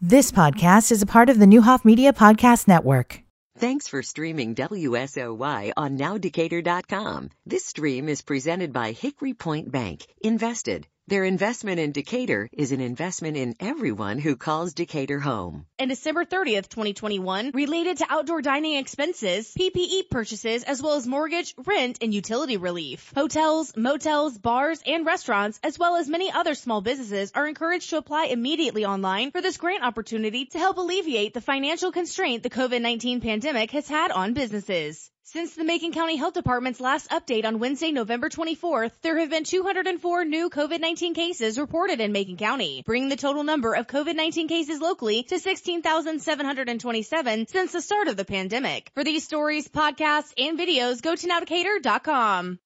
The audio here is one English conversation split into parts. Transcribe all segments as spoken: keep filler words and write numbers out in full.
This podcast is a part of the Newhoff Media Podcast Network. Thanks for streaming W S O Y on now decatur dot com. This stream is presented by Hickory Point Bank. Invested. Their investment in Decatur is an investment in everyone who calls Decatur home. And December thirtieth, twenty twenty-one, related to outdoor dining expenses, P P E purchases, as well as mortgage, rent, and utility relief. Hotels, motels, bars, and restaurants, as well as many other small businesses, are encouraged to apply immediately online for this grant opportunity to help alleviate the financial constraint the COVID nineteen pandemic has had on businesses. Since the Macon County Health Department's last update on Wednesday, November twenty-fourth, there have been two hundred four new COVID nineteen cases reported in Macon County, bringing the total number of COVID nineteen cases locally to sixteen thousand seven hundred twenty-seven since the start of the pandemic. For these stories, podcasts, and videos, go to now decatur dot com.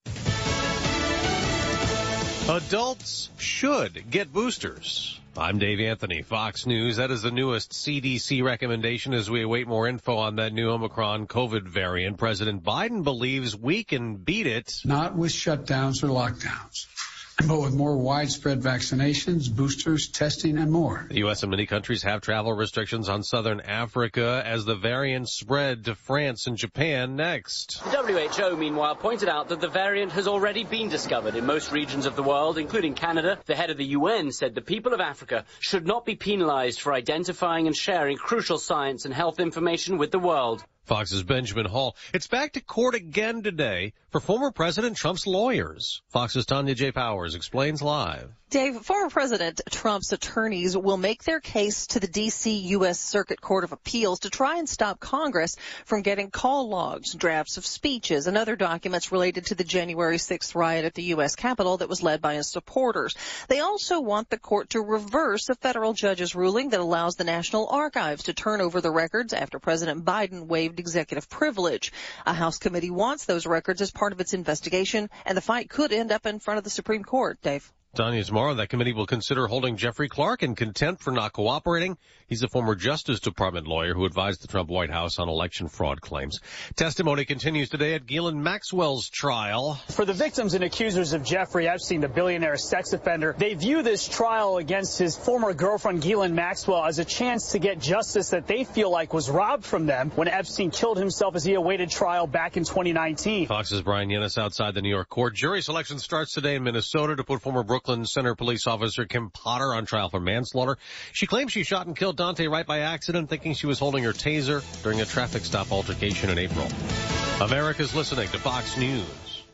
Adults should get boosters. I'm Dave Anthony, Fox News. That is the newest C D C recommendation as we await more info on that new Omicron COVID variant. President Biden believes we can beat it. Not with shutdowns or lockdowns, but with more widespread vaccinations, boosters, testing, and more. The U S and many countries have travel restrictions on southern Africa as the variant spread to France and Japan next. The W H O, meanwhile, pointed out that the variant has already been discovered in most regions of the world, including Canada. The head of the U N said the people of Africa should not be penalized for identifying and sharing crucial science and health information with the world. Fox's Benjamin Hall. It's back to court again today for former President Trump's lawyers. Fox's Tanya J. Powers explains live. Dave, former President Trump's attorneys will make their case to the D C U S Circuit Court of Appeals to try and stop Congress from getting call logs, drafts of speeches, and other documents related to the January sixth riot at the U S Capitol that was led by his supporters. They also want the court to reverse a federal judge's ruling that allows the National Archives to turn over the records after President Biden waived executive privilege. A House committee wants those records as part of its investigation, and the fight could end up in front of the Supreme Court. Dave. Tanya, tomorrow that committee will consider holding Jeffrey Clark in contempt for not cooperating. He's a former Justice Department lawyer who advised the Trump White House on election fraud claims. Testimony continues today at Ghislaine Maxwell's trial. For the victims and accusers of Jeffrey Epstein, the billionaire sex offender, they view this trial against his former girlfriend Ghislaine Maxwell as a chance to get justice that they feel like was robbed from them when Epstein killed himself as he awaited trial back in twenty nineteen. Fox's Brian Yennis outside the New York court. Jury selection starts today in Minnesota to put former Brooklyn Center police officer Kim Potter on trial for manslaughter. She claims she shot and killed Dante Wright by accident, thinking she was holding her taser during a traffic stop altercation in April. America's listening to Fox News.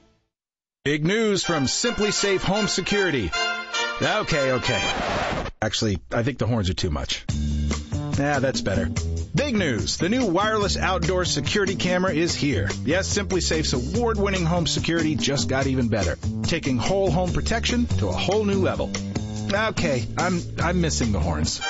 Big news from Simply Safe Home Security. Okay, okay. Actually, I think the horns are too much. Nah, that's better. Big news. The new wireless outdoor security camera is here. Yes, Simply Safe's award-winning home security just got even better, taking whole home protection to a whole new level. Okay, I'm I'm missing the horns.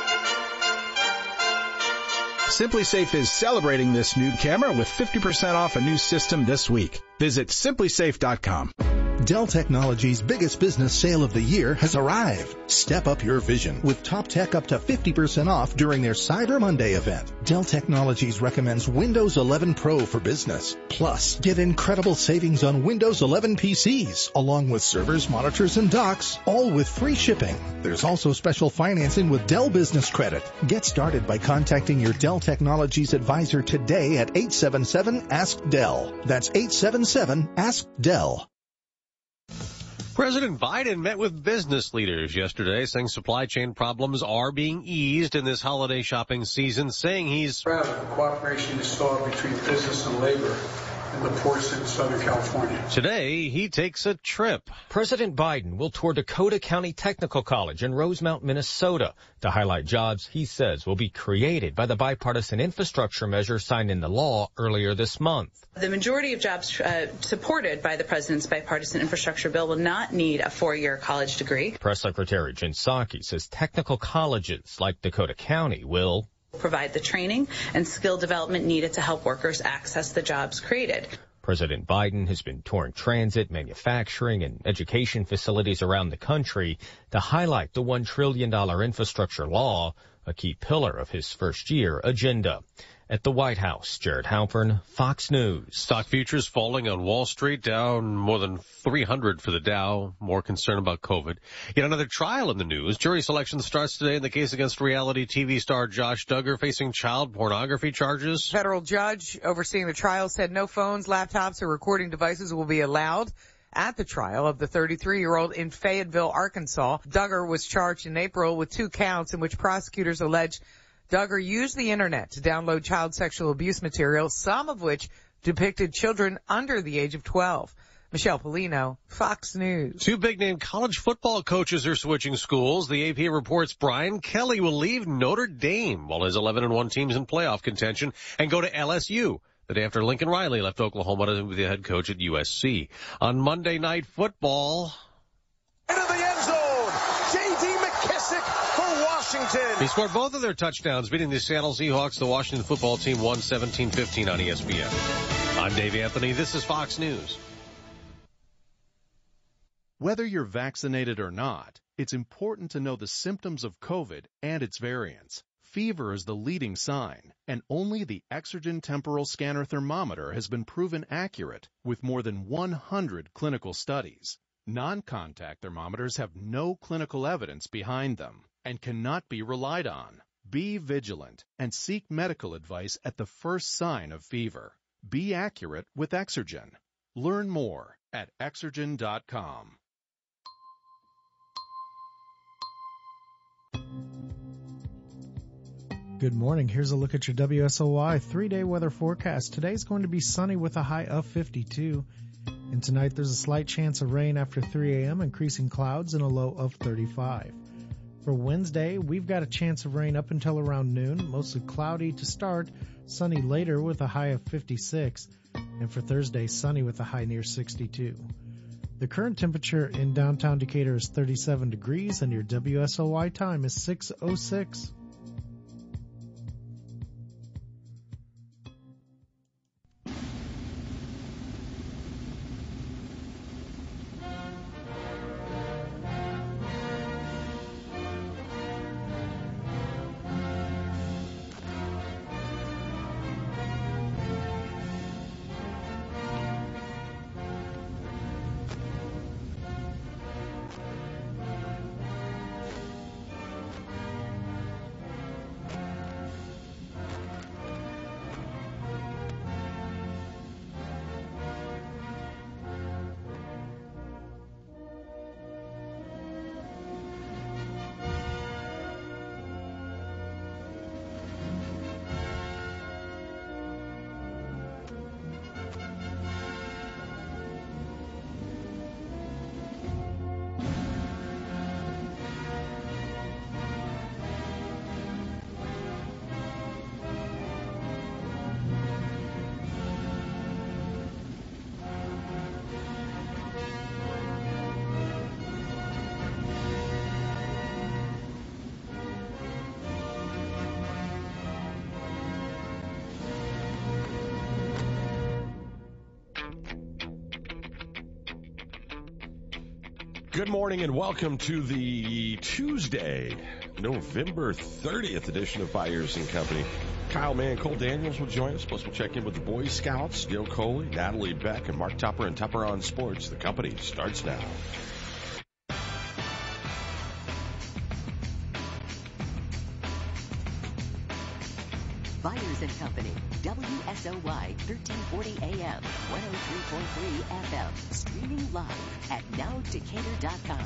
Simply Safe is celebrating this new camera with fifty percent off a new system this week. Visit simply safe dot com. Dell Technologies' biggest business sale of the year has arrived. Step up your vision with top tech up to fifty percent off during their Cyber Monday event. Dell Technologies recommends Windows eleven Pro for business. Plus, get incredible savings on Windows eleven P Cs, along with servers, monitors, and docks, all with free shipping. There's also special financing with Dell Business Credit. Get started by contacting your Dell Technologies advisor today at eight seven seven, ask Dell. That's eight seven seven, ask Dell. President Biden met with business leaders yesterday, saying supply chain problems are being eased in this holiday shopping season, saying he's proud of the cooperation installed between business and labor in the ports in Southern California. Today, he takes a trip. President Biden will tour Dakota County Technical College in Rosemount, Minnesota, to highlight jobs he says will be created by the bipartisan infrastructure measure signed into law earlier this month. The majority of jobs uh, supported by the president's bipartisan infrastructure bill will not need a four-year college degree. Press Secretary Jen Psaki says technical colleges like Dakota County will provide the training and skill development needed to help workers access the jobs created. President Biden has been touring transit, manufacturing, and education facilities around the country to highlight the one trillion dollars infrastructure law. a key pillar of his first-year agenda. At the White House, Jared Halpern, Fox News. Stock futures falling on Wall Street, down more than three hundred for the Dow, more concern about COVID. Yet another trial in the news. Jury selection starts today in the case against reality T V star Josh Duggar, facing child pornography charges. Federal judge overseeing the trial said no phones, laptops, or recording devices will be allowed at the trial of the thirty-three-year-old in Fayetteville, Arkansas. Duggar was charged in April with two counts in which prosecutors alleged Duggar used the internet to download child sexual abuse material, some of which depicted children under the age of twelve. Michelle Polino, Fox News. Two big-name college football coaches are switching schools. The A P reports Brian Kelly will leave Notre Dame while his eleven and one team's in playoff contention and go to L S U. The day after Lincoln Riley left Oklahoma to be the head coach at U S C. On Monday Night Football, into the end zone, J D McKissick for Washington. He scored both of their touchdowns, beating the Seattle Seahawks. The Washington football team won seventeen fifteen on E S P N. I'm Dave Anthony. This is Fox News. Whether you're vaccinated or not, it's important to know the symptoms of COVID and its variants. Fever is the leading sign, and only the Exergen temporal scanner thermometer has been proven accurate with more than one hundred clinical studies. Non-contact thermometers have no clinical evidence behind them and cannot be relied on. Be vigilant and seek medical advice at the first sign of fever. Be accurate with Exergen. Learn more at exergen dot com. Good morning. Here's a look at your W S O Y three-day weather forecast. Today's going to be sunny with a high of fifty-two. And tonight there's a slight chance of rain after three a.m., increasing clouds and a low of thirty-five. For Wednesday, we've got a chance of rain up until around noon, mostly cloudy to start, sunny later with a high of fifty-six. And for Thursday, sunny with a high near sixty-two. The current temperature in downtown Decatur is thirty-seven degrees, and your W S O Y time is six oh six. Good morning and welcome to the Tuesday, November thirtieth edition of Byers and Company. Kyle Mann, Cole Daniels will join us. Plus, we'll check in with the Boy Scouts, Gil Coley, Natalie Beck, and Mark Tupper and Tupper on Sports. The company starts now. Byers and Company, W S O Y thirteen forty A M, one oh three point three F M, streaming live at now decatur dot com.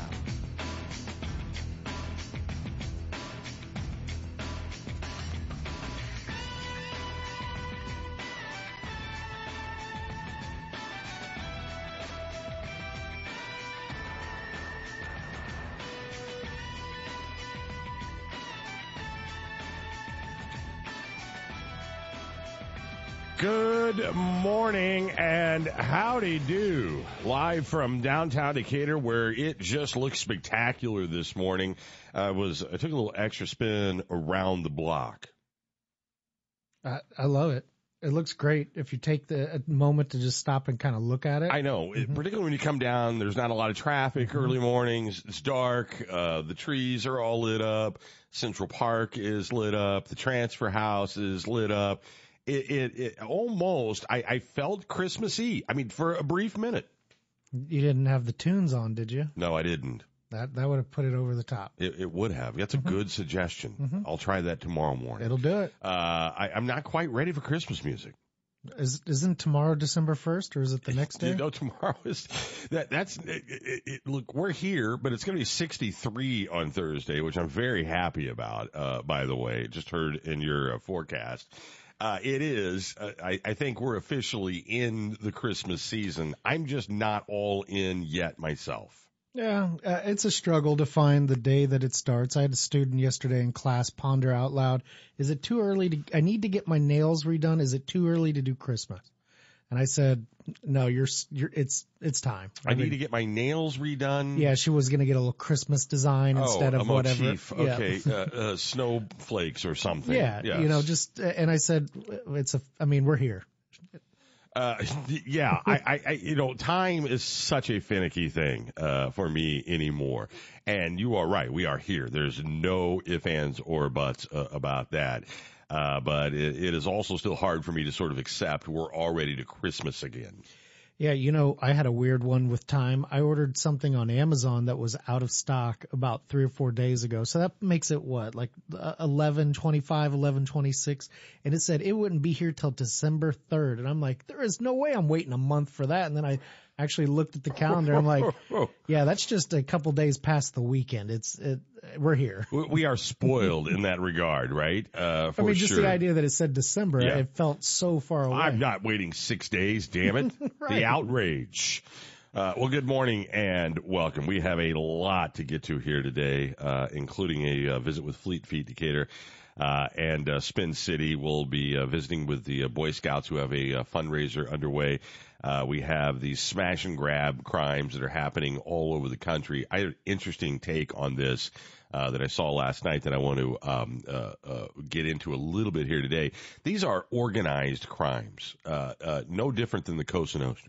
Good morning and howdy do. Live from downtown Decatur, where it just looks spectacular this morning. I was I took a little extra spin around the block. I, I love it. It looks great if you take the a moment to just stop and kind of look at it. I know, it, particularly when you come down, there's not a lot of traffic, mm-hmm. early mornings, it's dark, uh, the trees are all lit up, Central Park is lit up, the transfer house is lit up. It, it, it almost, I, I felt Christmassy. I mean, for a brief minute. You didn't have the tunes on, did you? No, I didn't. That that would have put it over the top. It, it would have. That's a mm-hmm. good suggestion. Mm-hmm. I'll try that tomorrow morning. It'll do it. Uh, I, I'm not quite ready for Christmas music. Is, isn't tomorrow December first, or is it the next day? You know, tomorrow is that. That's it, it, it, look. We're here, but it's going to be sixty-three on Thursday, which I'm very happy about. Uh, by the way, just heard in your uh, forecast. Uh, it is. Uh, I, I think we're officially in the Christmas season. I'm just not all in yet myself. Yeah, uh, it's a struggle to find the day that it starts. I had a student yesterday in class ponder out loud, is it too early to, I need to get my nails redone. Is it too early to do Christmas? And I said, no, you're, you're, it's, it's time. I, I mean, need to get my nails redone. Yeah, she was going to get a little Christmas design oh, instead of a whatever. Motif. Okay, yeah. uh, uh, snowflakes or something. Yeah, yes. you know, just, and I said, it's a, I mean, we're here. Uh, yeah, I, I, I, you know, time is such a finicky thing, uh, for me anymore. And you are right. We are here. There's no ifs, ands, or buts uh, about that. Uh, but it, it is also still hard for me to sort of accept we're already to Christmas again. Yeah, you know, I had a weird one with time. I ordered something on Amazon that was out of stock about three or four days ago. So that makes it what, like eleven twenty-five, eleven twenty-six. And it said it wouldn't be here till December third. And I'm like, there is no way I'm waiting a month for that. And then I actually looked at the calendar. I'm like, yeah, that's just a couple days past the weekend. It's, it, we're here. We are spoiled in that regard, right? Uh, for I mean, just sure. the idea that it said December, yeah. It felt so far away. I'm not waiting six days, damn it. Right. The outrage. Uh, well, good morning and welcome. We have a lot to get to here today, uh, including a uh, visit with Fleet Feet Decatur. Uh, and uh, Spin City will be uh, visiting with the uh, Boy Scouts who have a uh, fundraiser underway. Uh, we have these smash and grab crimes that are happening all over the country. I had an interesting take on this uh, that I saw last night that I want to um, uh, uh, get into a little bit here today. These are organized crimes, uh, uh, no different than the Cosa Nostra.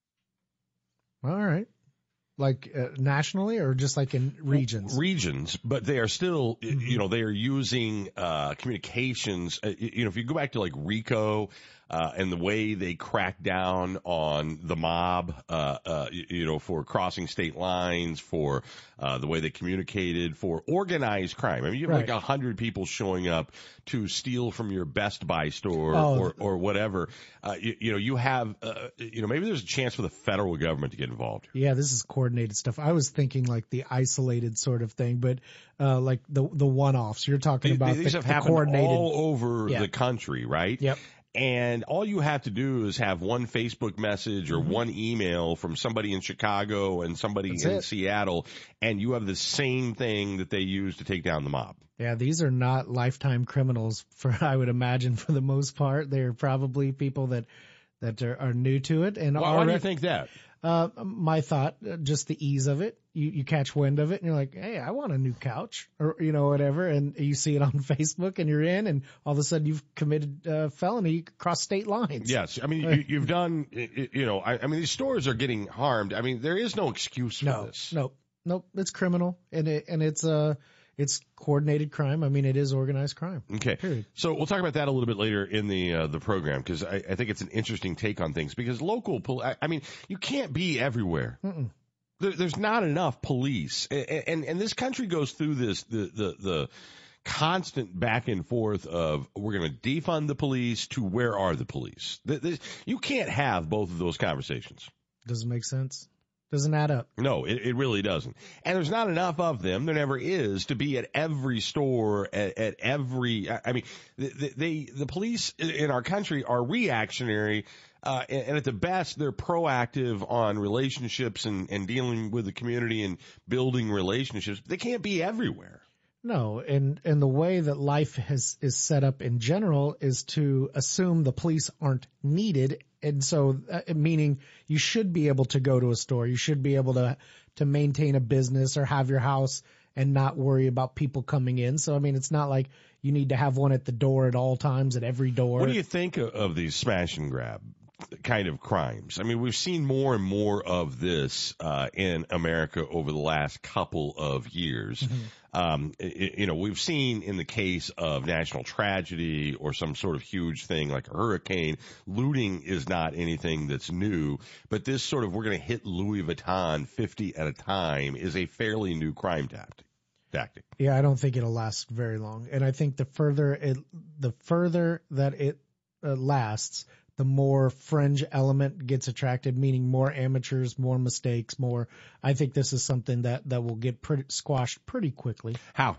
All right. Like uh, nationally or just like in regions? Regions, but they are still, mm-hmm. you know, they are using uh, communications. Uh, you know, if you go back to like RICO uh, and the way they crack down on the mob, uh, uh, you, you know, for crossing state lines, for uh, the way they communicated, for organized crime. I mean, you have right. like a hundred people showing up to steal from your Best Buy store oh. or, or whatever. Uh, you, you know, you have, uh, you know, maybe there's a chance for the federal government to get involved. Yeah, this is coordinated stuff. I was thinking like the isolated sort of thing, but uh, like the the one-offs. You're talking about these the, have the happened coordinated all over yeah. the country, right? Yep. And all you have to do is have one Facebook message or mm-hmm. one email from somebody in Chicago and somebody That's in it. Seattle, and you have the same thing that they use to take down the mob. Yeah, these are not lifetime criminals, for I would imagine, for the most part. They're probably people that that are, are new to it. And well, are, why do you think that? Uh, my thought, just the ease of it. You, you catch wind of it and you're like, hey, I want a new couch or, you know, whatever. And you see it on Facebook and you're in and all of a sudden you've committed a felony across state lines. Yes. I mean, you, you've done, you know, I, I mean, these stores are getting harmed. I mean, there is no excuse for no, this. No, no, it's criminal and it, and it's, uh, it's coordinated crime. I mean, it is organized crime. Okay. Period. So we'll talk about that a little bit later in the uh, the program because I, I think it's an interesting take on things because local, pol- I, I mean, you can't be everywhere. Mm-mm. There, there's not enough police, and, and and this country goes through this the the the constant back and forth of we're going to defund the police to where are the police. This, you can't have both of those conversations. Doesn't make sense. Doesn't add up. No, it, it really doesn't. And there's not enough of them. There never is to be at every store, at, at every, I mean, they, they, the police in our country are reactionary, uh, and, and at the best, they're proactive on relationships and, and dealing with the community and building relationships. They can't be everywhere. No, and, and the way that life has, is set up in general is to assume the police aren't needed. And so, uh, meaning you should be able to go to a store. You should be able to, to maintain a business or have your house and not worry about people coming in. So, I mean, it's not like you need to have one at the door at all times, at every door. What do you think of, of these smash and grab kind of crimes? I mean, we've seen more and more of this uh, in America over the last couple of years. Mm-hmm. Um, it, you know, we've seen in the case of national tragedy or some sort of huge thing like a hurricane, looting is not anything that's new, but this sort of we're going to hit Louis Vuitton fifty at a time is a fairly new crime tactic. Tactic. Yeah, I don't think it'll last very long. And I think the further it, the further that it uh, lasts, the more fringe element gets attracted, meaning more amateurs, more mistakes, more. I think this is something that, that will get pretty, squashed pretty quickly. How?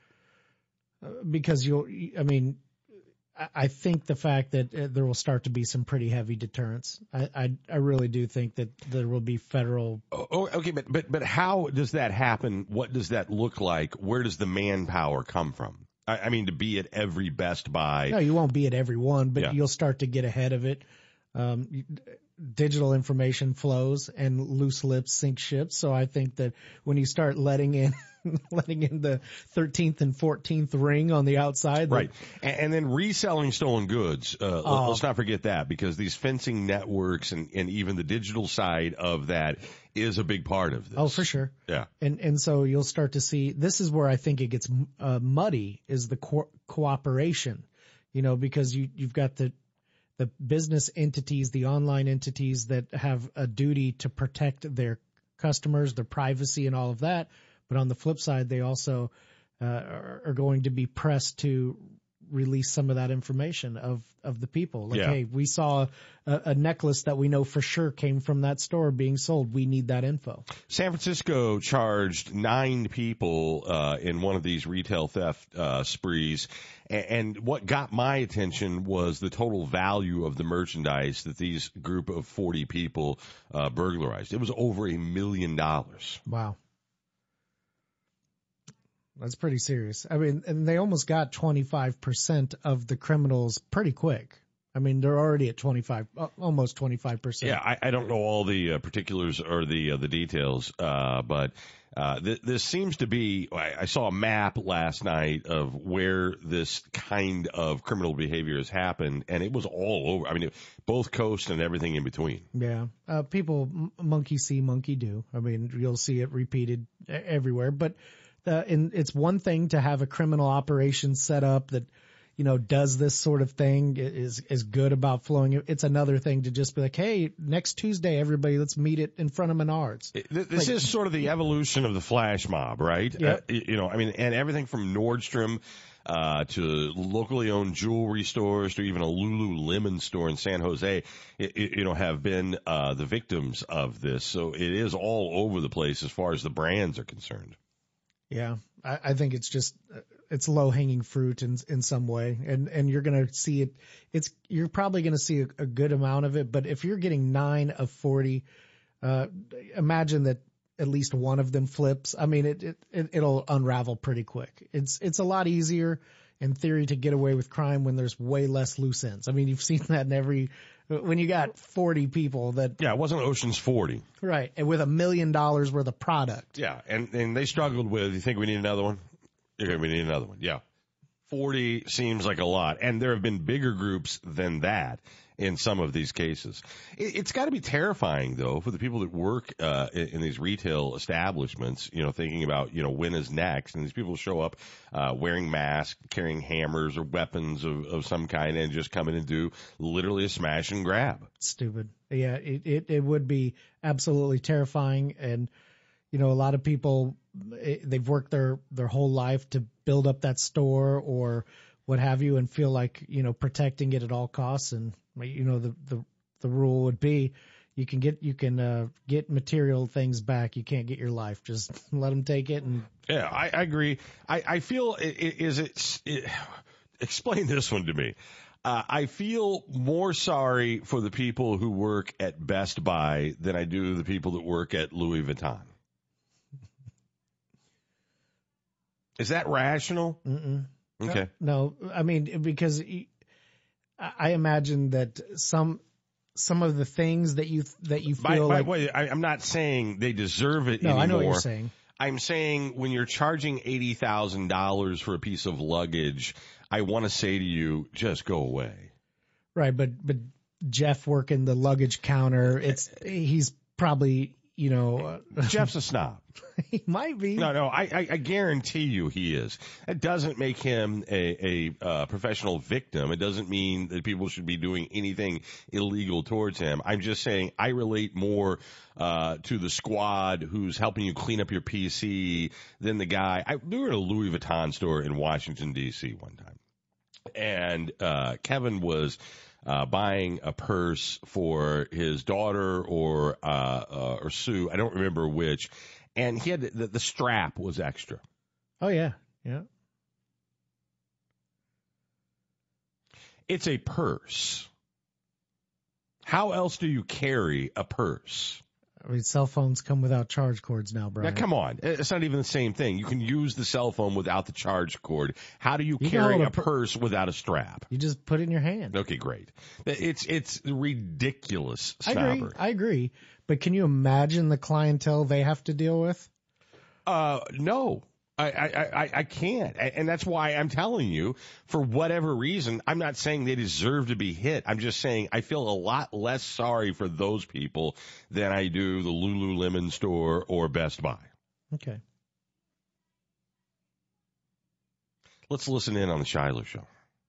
Uh, because you'll, I mean, I, I think the fact that uh, there will start to be some pretty heavy deterrence. I, I, I really do think that there will be federal. Oh, okay, but, but, but how does that happen? What does that look like? Where does the manpower come from? I mean, to be at every Best Buy. No, you won't be at every one, but yeah. You'll start to get ahead of it. Um, digital information flows and loose lips sink ships. So I think that when you start letting in, letting in the thirteenth and fourteenth ring on the outside. Right. And, and then reselling stolen goods. Uh, oh. Let's not forget that, because these fencing networks and, and even the digital side of that is a big part of this. Oh, for sure. Yeah. And and so you'll start to see, this is where I think it gets uh, muddy, is the co- cooperation, you know, because you, you've got the, the business entities, the online entities that have a duty to protect their customers, their privacy and all of that. But on the flip side, they also uh, are, are going to be pressed to release some of that information of, of the people. Like, yeah. hey, we saw a, a necklace that we know for sure came from that store being sold. We need that info. San Francisco charged nine people uh, in one of these retail theft uh, sprees. And, and what got my attention was the total value of the merchandise that these group of forty people uh, burglarized. It was over a million dollars. Wow. That's pretty serious. I mean, and they almost got twenty-five percent of the criminals pretty quick. I mean, they're already at twenty-five, almost twenty-five percent. Yeah, I, I don't know all the uh, particulars or the uh, the details, uh, but uh, th- this seems to be. I, I saw a map last night of where this kind of criminal behavior has happened, and it was all over. I mean, it, both coasts and everything in between. Yeah, uh, people m- monkey see, monkey do. I mean, you'll see it repeated everywhere, but. Uh, and it's one thing to have a criminal operation set up that, you know, does this sort of thing, is is good about flowing. It's another thing to just be like, hey, next Tuesday, everybody, let's meet it in front of Menards. This like, is sort of the evolution of the flash mob, right? Yep. Uh, you know, I mean, and everything from Nordstrom uh to locally owned jewelry stores to even a Lululemon store in San Jose, it, it, you know, have been uh the victims of this. So it is all over the place as far as the brands are concerned. Yeah, I, I think it's just it's low hanging fruit in in some way, and and you're gonna see it. It's you're probably gonna see a, a good amount of it, but if you're getting nine of forty, uh, imagine that at least one of them flips. I mean, it, it, it it'll unravel pretty quick. It's it's a lot easier in theory to get away with crime when there's way less loose ends. I mean, you've seen that in every. When you got forty people that... Yeah, it wasn't Ocean's forty. Right, and with a million dollars worth of product. Yeah, and, and they struggled with, you think we need another one? Okay, we need another one, yeah. forty seems like a lot, and there have been bigger groups than that in some of these cases. It, it's got to be terrifying, though, for the people that work uh, in, in these retail establishments, you know, thinking about, you know, when is next, and these people show up uh, wearing masks, carrying hammers or weapons of, of some kind, and just come in and do literally a smash and grab. Stupid. Yeah, it, it, it would be absolutely terrifying, and, you know, a lot of people, they've worked their, their whole life to build up that store or what have you, and feel like, you know, protecting it at all costs. And, you know, the, the, the rule would be you can get, you can, uh, get material things back. You can't get your life. Just let them take it. And yeah, I, I agree. I, I feel, is it, it, explain this one to me. Uh, I feel more sorry for the people who work at Best Buy than I do the people that work at Louis Vuitton. Is that rational? Mm-mm. Okay. No, I mean, because I imagine that some some of the things that you that you feel by, by like. the way, I, I'm not saying they deserve it no, anymore. I know what you're saying. I'm saying when you're charging eighty thousand dollars for a piece of luggage, I want to say to you, just go away. Right, but but Jeff working the luggage counter, it's he's probably, you know, uh, Jeff's a snob. He might be. No, no, I, I, I guarantee you he is. It doesn't make him a, a uh, professional victim. It doesn't mean that people should be doing anything illegal towards him. I'm just saying I relate more uh, to the squad who's helping you clean up your P C than the guy. I, we were at a Louis Vuitton store in Washington, D C one time. And uh, Kevin was uh, buying a purse for his daughter or uh, uh, or Sue. I don't remember which. And he had the, the strap was extra. Oh, yeah. Yeah. It's a purse. How else do you carry a purse? I mean, cell phones come without charge cords now, Brian. Now, come on. It's not even the same thing. You can use the cell phone without the charge cord. How do you, You can carry hold a a pur- purse without a strap? You just put it in your hand. Okay, great. It's it's ridiculous I agree. snobbery. I agree. But can you imagine the clientele they have to deal with? Uh, no. I, I, I, I can't. And that's why I'm telling you, for whatever reason, I'm not saying they deserve to be hit. I'm just saying I feel a lot less sorry for those people than I do the Lululemon store or Best Buy. Okay. Let's listen in on the Shiloh Show.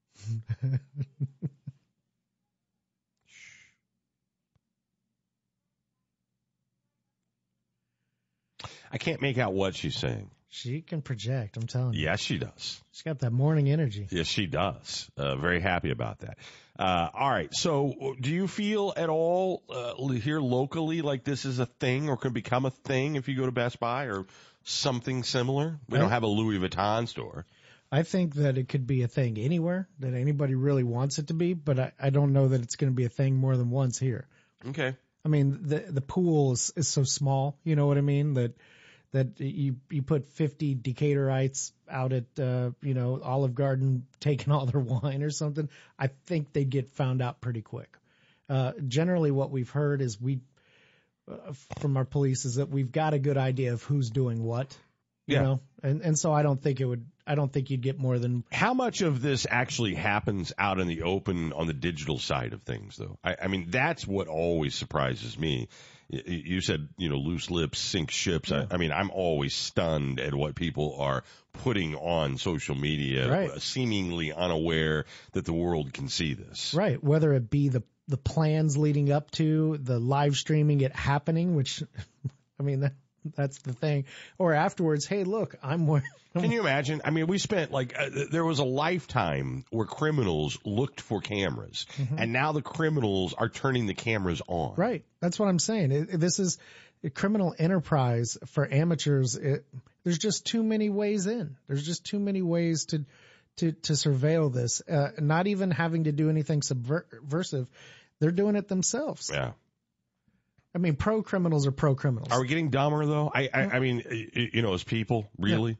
I can't make out what she's saying. She can project, I'm telling you. Yes, she does. She's got that morning energy. Yes, she does. Uh, very happy about that. Uh, all right. So do you feel at all uh, here locally like this is a thing or could become a thing if you go to Best Buy or something similar? We don't have a Louis Vuitton store. I think that it could be a thing anywhere, that anybody really wants it to be, but I, I don't know that it's going to be a thing more than once here. Okay. I mean, the the pool is, is so small, you know what I mean, that that you you put fifty Decatorites out at, uh, you know, Olive Garden taking all their wine or something, I think they'd get found out pretty quick. Uh, generally what we've heard is we, uh, from our police, is that we've got a good idea of who's doing what, you Yeah. know, and, and so I don't think it would, I don't think you'd get more than. How much of this actually happens out in the open on the digital side of things, though? I, I mean, that's what always surprises me. You said, you know, loose lips sink ships. Yeah. I, I mean, I'm always stunned at what people are putting on social media, Right. seemingly unaware that the world can see this. Right. Whether it be the, the plans leading up to the live streaming it happening, which, I mean, that, that's the thing. Or afterwards, hey, look, I'm wearing. Can you imagine? I mean, we spent like, uh, there was a lifetime where criminals looked for cameras, Mhm. and now the criminals are turning the cameras on. Right. That's what I'm saying. It, it- this is a criminal enterprise for amateurs. It, there's just too many ways in. There's just too many ways to, to, to surveil this. Uh, not even having to do anything subversive. They're doing it themselves. Yeah. I mean, pro criminals are pro criminals. Are we getting dumber, though? I, I, I mean, y- you know, as people, really?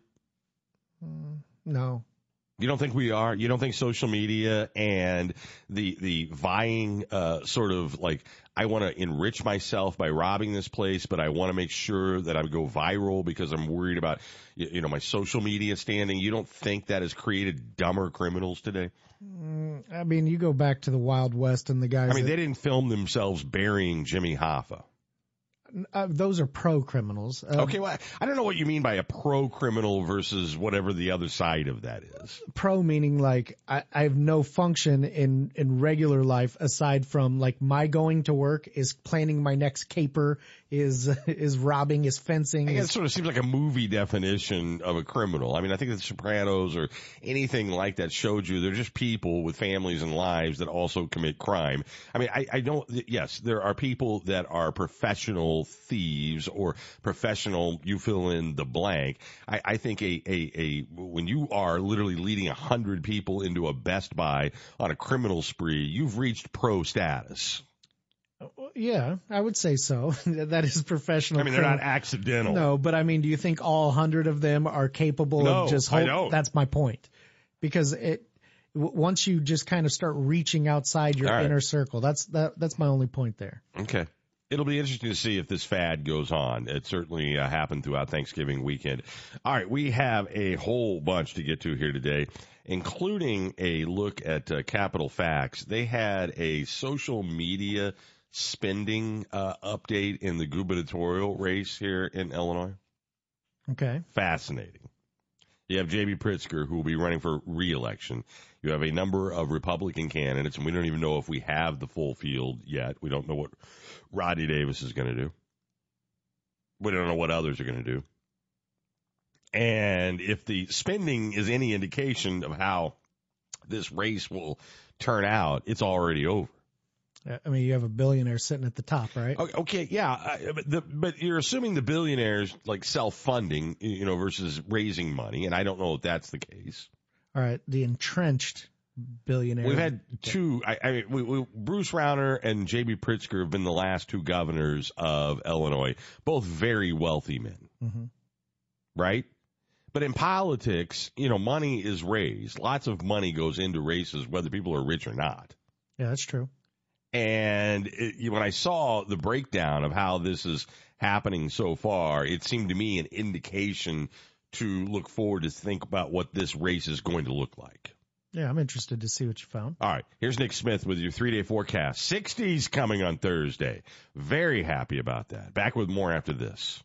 No. You don't think we are? You don't think social media and the the vying uh, sort of like, I want to enrich myself by robbing this place, but I want to make sure that I go viral because I'm worried about, you, you know, my social media standing. You don't think that has created dumber criminals today? Mm, I mean, you go back to the Wild West and the guys. I mean, that, they didn't film themselves burying Jimmy Hoffa. uh, those are pro criminals. Uh, Okay, well, I don't know what you mean by a pro criminal versus whatever the other side of that is. Pro meaning like I, I have no function in, in regular life aside from like my going to work is planning my next caper, is is robbing, is fencing. I guess Is, it sort of seems like a movie definition of a criminal. I mean, I think The Sopranos or anything like that showed you they're just people with families and lives that also commit crime. I mean, I, I don't, yes, there are people that are professional thieves or professional, you fill in the blank. I, I think a, a, a, when you are literally leading a hundred people into a Best Buy on a criminal spree, you've reached pro status. yeah, I would say so. That is professional. I mean, they're not criminal. accidental. No, but I mean, do you think all hundred of them are capable No, of just I hold? don't. That's my point. Because it, w- once you just kind of start reaching outside your All right. inner circle, that's that, that's my only point there. Okay. It'll be interesting to see if this fad goes on. It certainly uh, happened throughout Thanksgiving weekend. All right, we have a whole bunch to get to here today, including a look at uh, Capital Facts. They had a social media spending uh, update in the gubernatorial race here in Illinois. Okay. Fascinating. You have J B Pritzker, who will be running for re-election. You have a number of Republican candidates, and we don't even know if we have the full field yet. We don't know what Rodney Davis is going to do. We don't know what others are going to do. And if the spending is any indication of how this race will turn out, it's already over. I mean, you have a billionaire sitting at the top, right? Okay, yeah, uh, but, the, but you're assuming the billionaires like self-funding, you know, versus raising money, and I don't know if that's the case. All right, the entrenched billionaire. We've had two. I, I mean, we, we, Bruce Rauner and J B Pritzker have been the last two governors of Illinois, both very wealthy men, mm-hmm. right? But in politics, you know, money is raised. Lots of money goes into races, whether people are rich or not. Yeah, that's true. And it, when I saw the breakdown of how this is happening so far, it seemed to me an indication to look forward to think about what this race is going to look like. Yeah, I'm interested to see what you found. All right, here's Nick Smith with your three-day forecast. sixties coming on Thursday. Very happy about that. Back with more after this.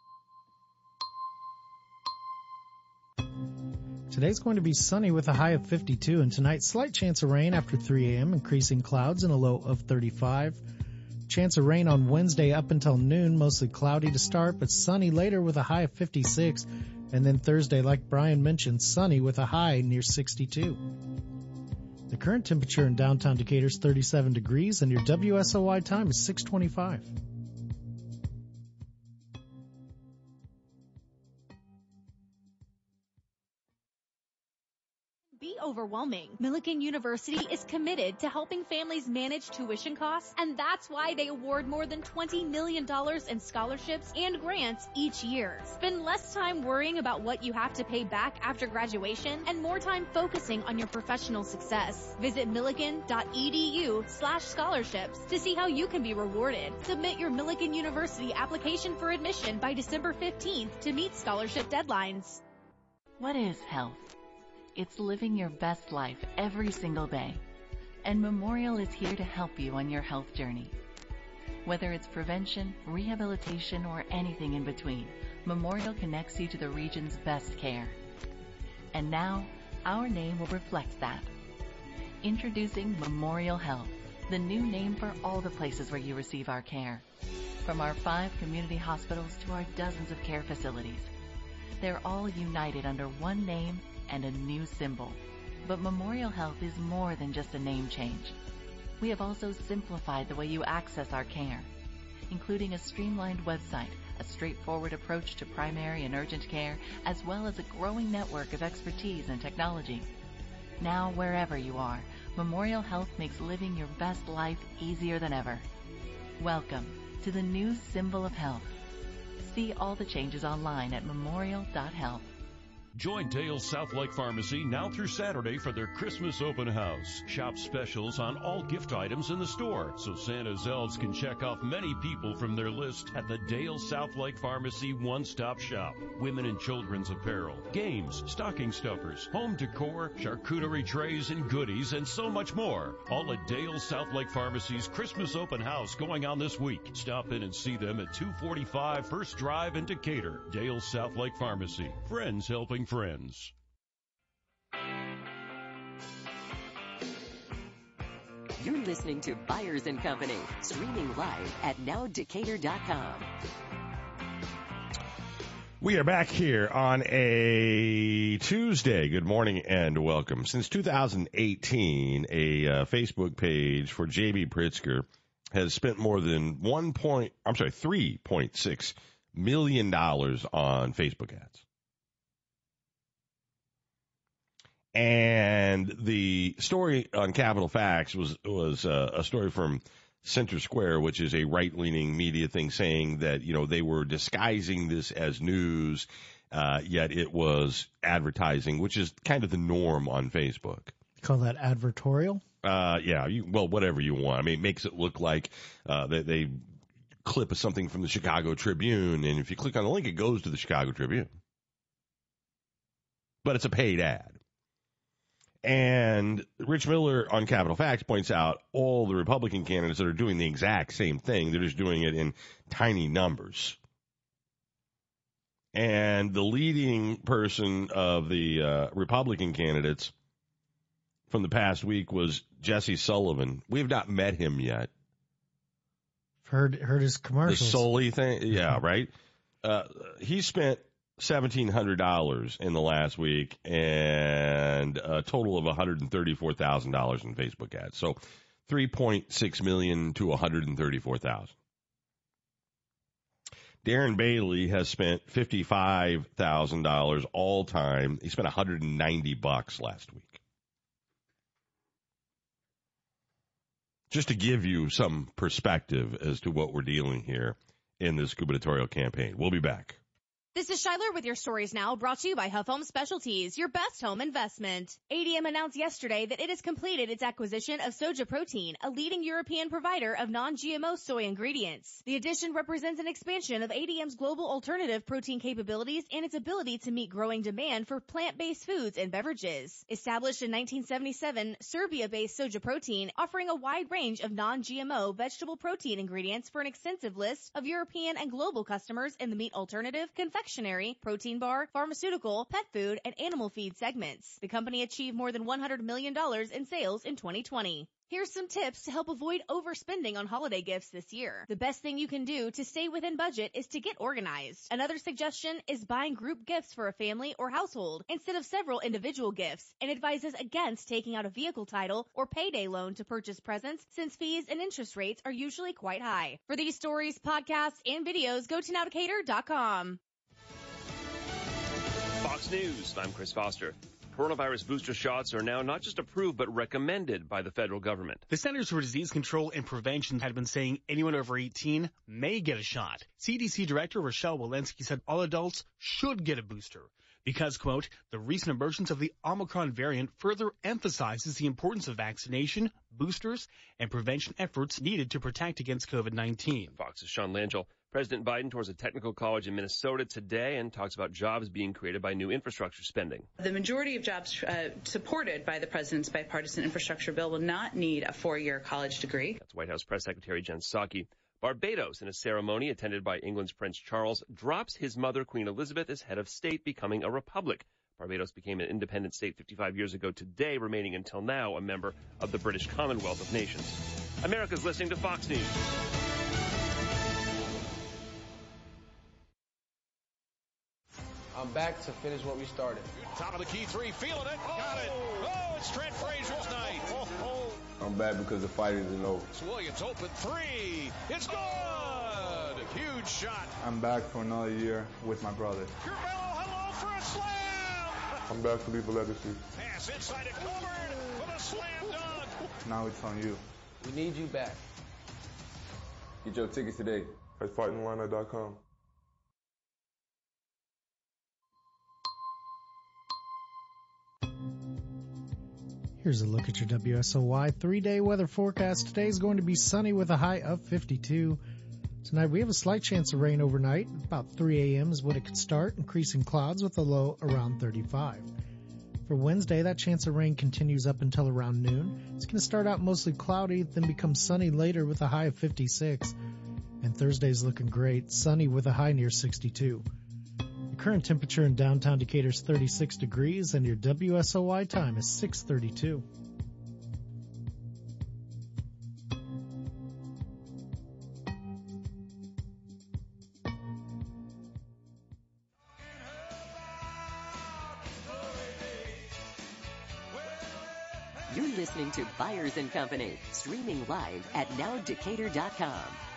Today's going to be sunny with a high of fifty-two, and tonight slight chance of rain after three a.m., increasing clouds and a low of thirty-five. Chance of rain on Wednesday up until noon, mostly cloudy to start, but sunny later with a high of fifty-six. And then Thursday, like Brian mentioned, sunny with a high near sixty-two. The current temperature in downtown Decatur is thirty-seven degrees, and your W S O Y time is six twenty-five. Be overwhelming. Millikan University is committed to helping families manage tuition costs, and that's why they award more than twenty million dollars in scholarships and grants each year. Spend less time worrying about what you have to pay back after graduation and more time focusing on your professional success. Visit millikan.edu slash scholarships to see how you can be rewarded. Submit your Millikan University application for admission by December fifteenth to meet scholarship deadlines. What is health? It's living your best life every single day. And Memorial is here to help you on your health journey. Whether it's prevention, rehabilitation, or anything in between, Memorial connects you to the region's best care. And now, our name will reflect that. Introducing Memorial Health, the new name for all the places where you receive our care. From our five community hospitals to our dozens of care facilities. They're all united under one name and a new symbol. But Memorial Health is more than just a name change. We have also simplified the way you access our care, including a streamlined website, a straightforward approach to primary and urgent care, as well as a growing network of expertise and technology. Now, wherever you are, Memorial Health makes living your best life easier than ever. Welcome to the new symbol of health. See all the changes online at memorial dot health. Join Dale's South Lake Pharmacy now through Saturday for their Christmas open house. Shop specials on all gift items in the store, so Santa's elves can check off many people from their list at the Dale South Lake Pharmacy one-stop shop. Women and children's apparel, games, stocking stuffers, home decor, charcuterie trays and goodies, and so much more. All at Dale South Lake Pharmacy's Christmas open house going on this week. Stop in and see them at two forty-five First Drive in Decatur. Dale South Lake Pharmacy. Friends helping friends. You're listening to Byers and Company, streaming live at now decatur dot com. We are back here on a Tuesday. Good morning and welcome. Since two thousand eighteen, a uh, Facebook page for J B Pritzker has spent more than one point, I'm sorry, three point six million dollars on Facebook ads. And the story on Capital Facts was was uh, a story from Center Square, which is a right-leaning media thing, saying that, you know, they were disguising this as news, uh, yet it was advertising, which is kind of the norm on Facebook. You call that advertorial? Uh, yeah, you, well, whatever you want. I mean, it makes it look like uh, that they clip of something from the Chicago Tribune, and if you click on the link, it goes to the Chicago Tribune. But it's a paid ad. And Rich Miller on Capitol Facts points out all the Republican candidates that are doing the exact same thing. They're just doing it in tiny numbers. And the leading person of the uh, Republican candidates from the past week was Jesse Sullivan. We have not met him yet. Heard heard his commercials. The Sully thing, yeah, right. Uh, he spent seventeen hundred dollars in the last week and a total of one hundred thirty-four thousand dollars in Facebook ads. So three point six million dollars to one hundred thirty-four thousand dollars. Darren Bailey has spent fifty-five thousand dollars all time. He spent one hundred ninety bucks last week. Just to give you some perspective as to what we're dealing here in this gubernatorial campaign. We'll be back. This is Shyler with your stories now, brought to you by Huff Home Specialties, your best home investment. A D M announced yesterday that it has completed its acquisition of Soja Protein, a leading European provider of non-G M O soy ingredients. The addition represents an expansion of A D M's global alternative protein capabilities and its ability to meet growing demand for plant-based foods and beverages. Established in nineteen seventy-seven, Serbia-based Soja Protein, offering a wide range of non-G M O vegetable protein ingredients for an extensive list of European and global customers in the meat alternative, confectionery, protein bar, pharmaceutical, pet food, and animal feed segments. The company achieved more than one hundred million dollars in sales in twenty twenty. Here's some tips to help avoid overspending on holiday gifts this year. The best thing you can do to stay within budget is to get organized. Another suggestion is buying group gifts for a family or household instead of several individual gifts, and advises against taking out a vehicle title or payday loan to purchase presents since fees and interest rates are usually quite high. For these stories, podcasts, and videos, go to now decatur dot com. Fox News, I'm Chris Foster. Coronavirus booster shots are now not just approved, but recommended by the federal government. The Centers for Disease Control and Prevention had been saying anyone over eighteen may get a shot. C D C Director Rochelle Walensky said all adults should get a booster because, quote, the recent emergence of the Omicron variant further emphasizes the importance of vaccination, boosters, and prevention efforts needed to protect against COVID nineteen. Fox's Sean Langell. President Biden tours a technical college in Minnesota today and talks about jobs being created by new infrastructure spending. The majority of jobs uh, supported by the president's bipartisan infrastructure bill will not need a four-year college degree. That's White House Press Secretary Jen Psaki. Barbados, in a ceremony attended by England's Prince Charles, drops his mother, Queen Elizabeth, as head of state, becoming a republic. Barbados became an independent state fifty-five years ago today, remaining until now a member of the British Commonwealth of Nations. America's listening to Fox News. I'm back to finish what we started. Top of the key three, feeling it, got it. Oh, it's Trent Frazier's night. Oh, oh. I'm back because the fight isn't over. Williams open three. It's good. Huge shot. I'm back for another year with my brother. Curbelo, hello for a slam. I'm back to leave a legacy. Pass inside it, covered with a slam dunk. Now it's on you. We need you back. Get your tickets today at fighting illini dot com. Here's a look at your W S O Y three-day weather forecast. Today is going to be sunny with a high of fifty-two. Tonight we have a slight chance of rain overnight. About three a.m. is when it could start, increasing clouds with a low around thirty-five. For Wednesday, that chance of rain continues up until around noon. It's going to start out mostly cloudy, then become sunny later with a high of fifty-six. And Thursday's looking great, sunny with a high near sixty-two. Current temperature in downtown Decatur is thirty-six degrees, and your W S O Y time is six thirty-two. You're listening to Byers and Company, streaming live at now decatur dot com.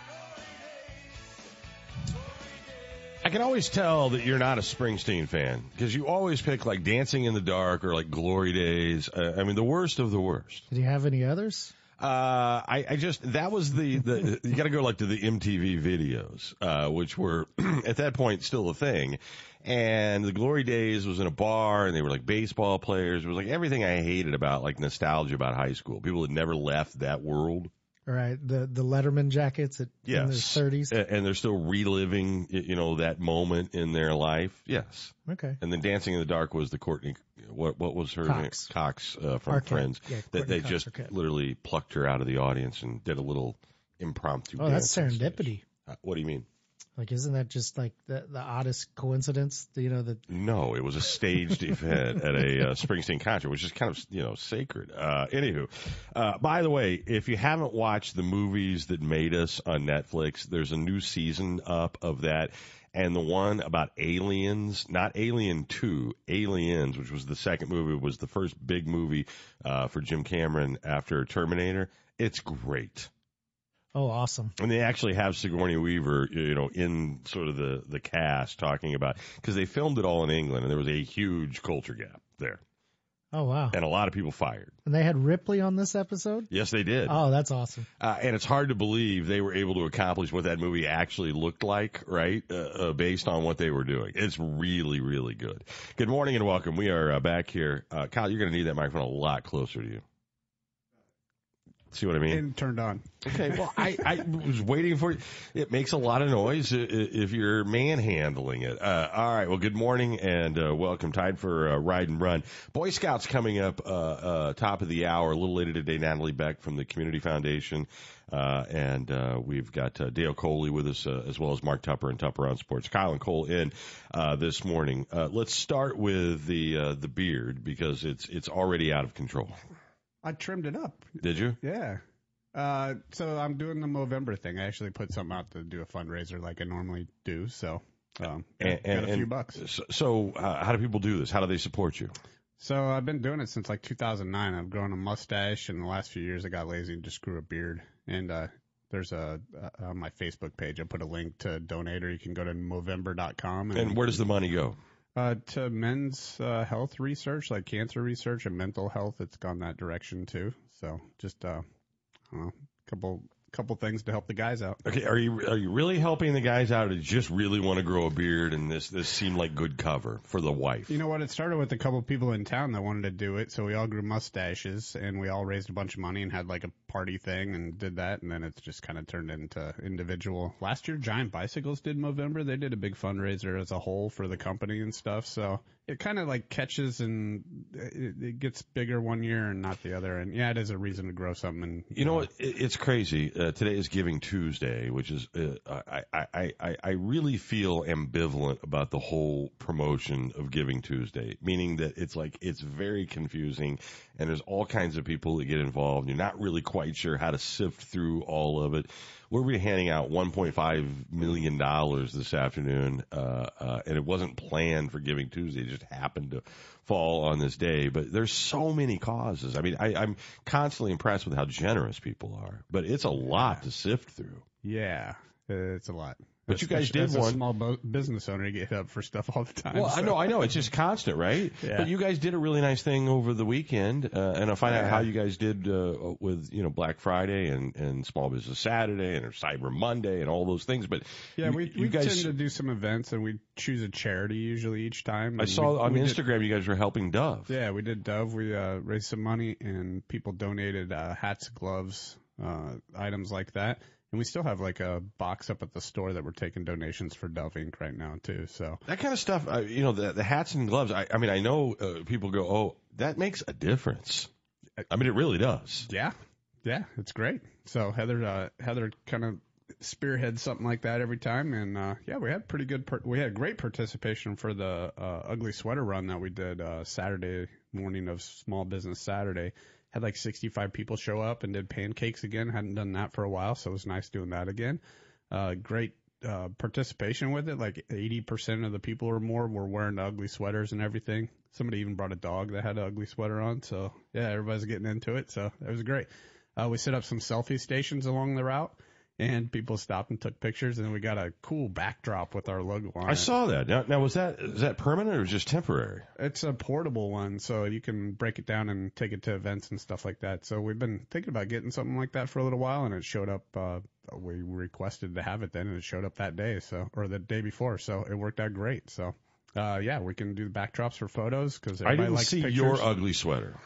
I can always tell that you're not a Springsteen fan because you always pick like Dancing in the Dark or like Glory Days. Uh, I mean, the worst of the worst. Did you have any others? Uh, I, I just, that was the, the you got to go like to the M T V videos, uh, which were at that point still a thing. And the Glory Days was in a bar and they were like baseball players. It was like everything I hated about like nostalgia about high school. People had never left that world. Right, the the Letterman jackets at, yes. in their thirties. And they're still reliving, you know, that moment in their life. Yes. Okay. And then Dancing in the Dark was the Courtney, what what was her Cox. name? Cox uh, from Arquette. Friends. Yeah, that they Cox just Arquette. literally plucked her out of the audience and did a little impromptu Oh, dance. that's serendipity. Uh, what do you mean? Like, isn't that just like the, the oddest coincidence? You know, that No, it was a staged event at a uh, Springsteen concert, which is kind of, you know, sacred. Uh, anywho, uh, by the way, if you haven't watched the movies that made us on Netflix, there's a new season up of that. And the one about aliens, not Alien two, Aliens, which was the second movie, was the first big movie uh, for Jim Cameron after Terminator. It's great. Oh, awesome. And they actually have Sigourney Weaver, you know, in sort of the, the cast talking about, because they filmed it all in England and there was a huge culture gap there. Oh, wow. And a lot of people fired. And they had Ripley on this episode? Yes, they did. Oh, that's awesome. Uh, and it's hard to believe they were able to accomplish what that movie actually looked like, right, uh, uh, based on what they were doing. It's really, really good. Good morning and welcome. We are uh, back here. Uh, Kyle, you're going to need that microphone a lot closer to you. See what I mean? And turned on. Okay, well, I, I was waiting for you. It makes a lot of noise if you're manhandling it. Uh, all right, well, good morning and uh, welcome. Time for uh, Ride and Run. Boy Scouts coming up uh, uh, top of the hour. A little later today, Natalie Beck from the Community Foundation. Uh, and uh, we've got uh, Dale Coley with us, uh, as well as Mark Tupper and Tupper on Sports. Kyle and Cole in uh, this morning. Uh, let's start with the uh, the beard because it's it's already out of control. I trimmed it up. Did you? Yeah. Uh, so I'm doing the Movember thing. I actually put something out to do a fundraiser like I normally do. So um, and, got a and, few bucks. So, so uh, how do people do this? How do they support you? So I've been doing it since like two thousand nine. I've grown a mustache, and the last few years I got lazy and just grew a beard. And uh, there's a uh, on my Facebook page, I put a link to donate, or you can go to Movember dot com. And, and where does the money go? Uh, to men's uh, health research, like cancer research and mental health. It's gone that direction too. So just uh, I don't know, a couple couple things to help the guys out. Okay, are you are you really helping the guys out, or just really want to grow a beard and this this seemed like good cover for the wife? You know what? It started with a couple people in town that wanted to do it, so we all grew mustaches and we all raised a bunch of money and had like a party thing and did that, and then it's just kind of turned into individual. Last year, Giant Bicycles did Movember. They did a big fundraiser as a whole for the company and stuff, so it kind of like catches and it, it gets bigger one year and not the other. And yeah, it is a reason to grow something. And you know what? It, it's crazy. Uh, today is Giving Tuesday, which is uh, I, I, I, I really feel ambivalent about the whole promotion of Giving Tuesday, meaning that it's like it's very confusing and there's all kinds of people that get involved. You're not really quite sure how to sift through all of it. We're be handing out one point five million dollars this afternoon, uh, uh, and it wasn't planned for Giving Tuesday. It just happened to fall on this day. But there's so many causes. I mean, I, I'm constantly impressed with how generous people are, but it's a lot to sift through. Yeah, it's a lot. But you guys did as one. a small bo- business owner, you get hit up for stuff all the time. Well, so. I know, I know. It's just constant, right? Yeah. But you guys did a really nice thing over the weekend, uh, and I'll find yeah. out how you guys did uh, with, you know, Black Friday and, and Small Business Saturday and Cyber Monday and all those things. But yeah, you, we, you we guys, tend to do some events, and we choose a charity usually each time. I saw we, on we Instagram did, you guys were helping Dove. Yeah, we did Dove. We uh, raised some money, and people donated uh, hats, gloves, uh, items like that. And we still have like a box up at the store that we're taking donations for Dove Incorporated right now too. So that kind of stuff, uh, you know, the, the hats and gloves. I, I mean, I know uh, people go, "Oh, that makes a difference." I mean, it really does. Yeah, yeah, it's great. So Heather, uh, Heather kind of spearheads something like that every time, and uh, yeah, we had pretty good. Per- we had great participation for the uh, ugly sweater run that we did uh, Saturday morning of Small Business Saturday. Had like sixty-five people show up and did pancakes again. Hadn't done that for a while, so it was nice doing that again. Uh, great uh, participation with it. Like eighty percent of the people or more were wearing ugly sweaters and everything. Somebody even brought a dog that had an ugly sweater on. So, yeah, everybody's getting into it. So, it was great. Uh, we set up some selfie stations along the route, and people stopped and took pictures, and we got a cool backdrop with our logo on I it. saw that. Now, now was that is that permanent or just temporary? It's a portable one, so you can break it down and take it to events and stuff like that. So we've been thinking about getting something like that for a little while, and it showed up. Uh, we requested to have it then, and it showed up that day, so or the day before. So it worked out great. So uh, yeah, we can do the backdrops for photos because I didn't likes see pictures. your ugly sweater.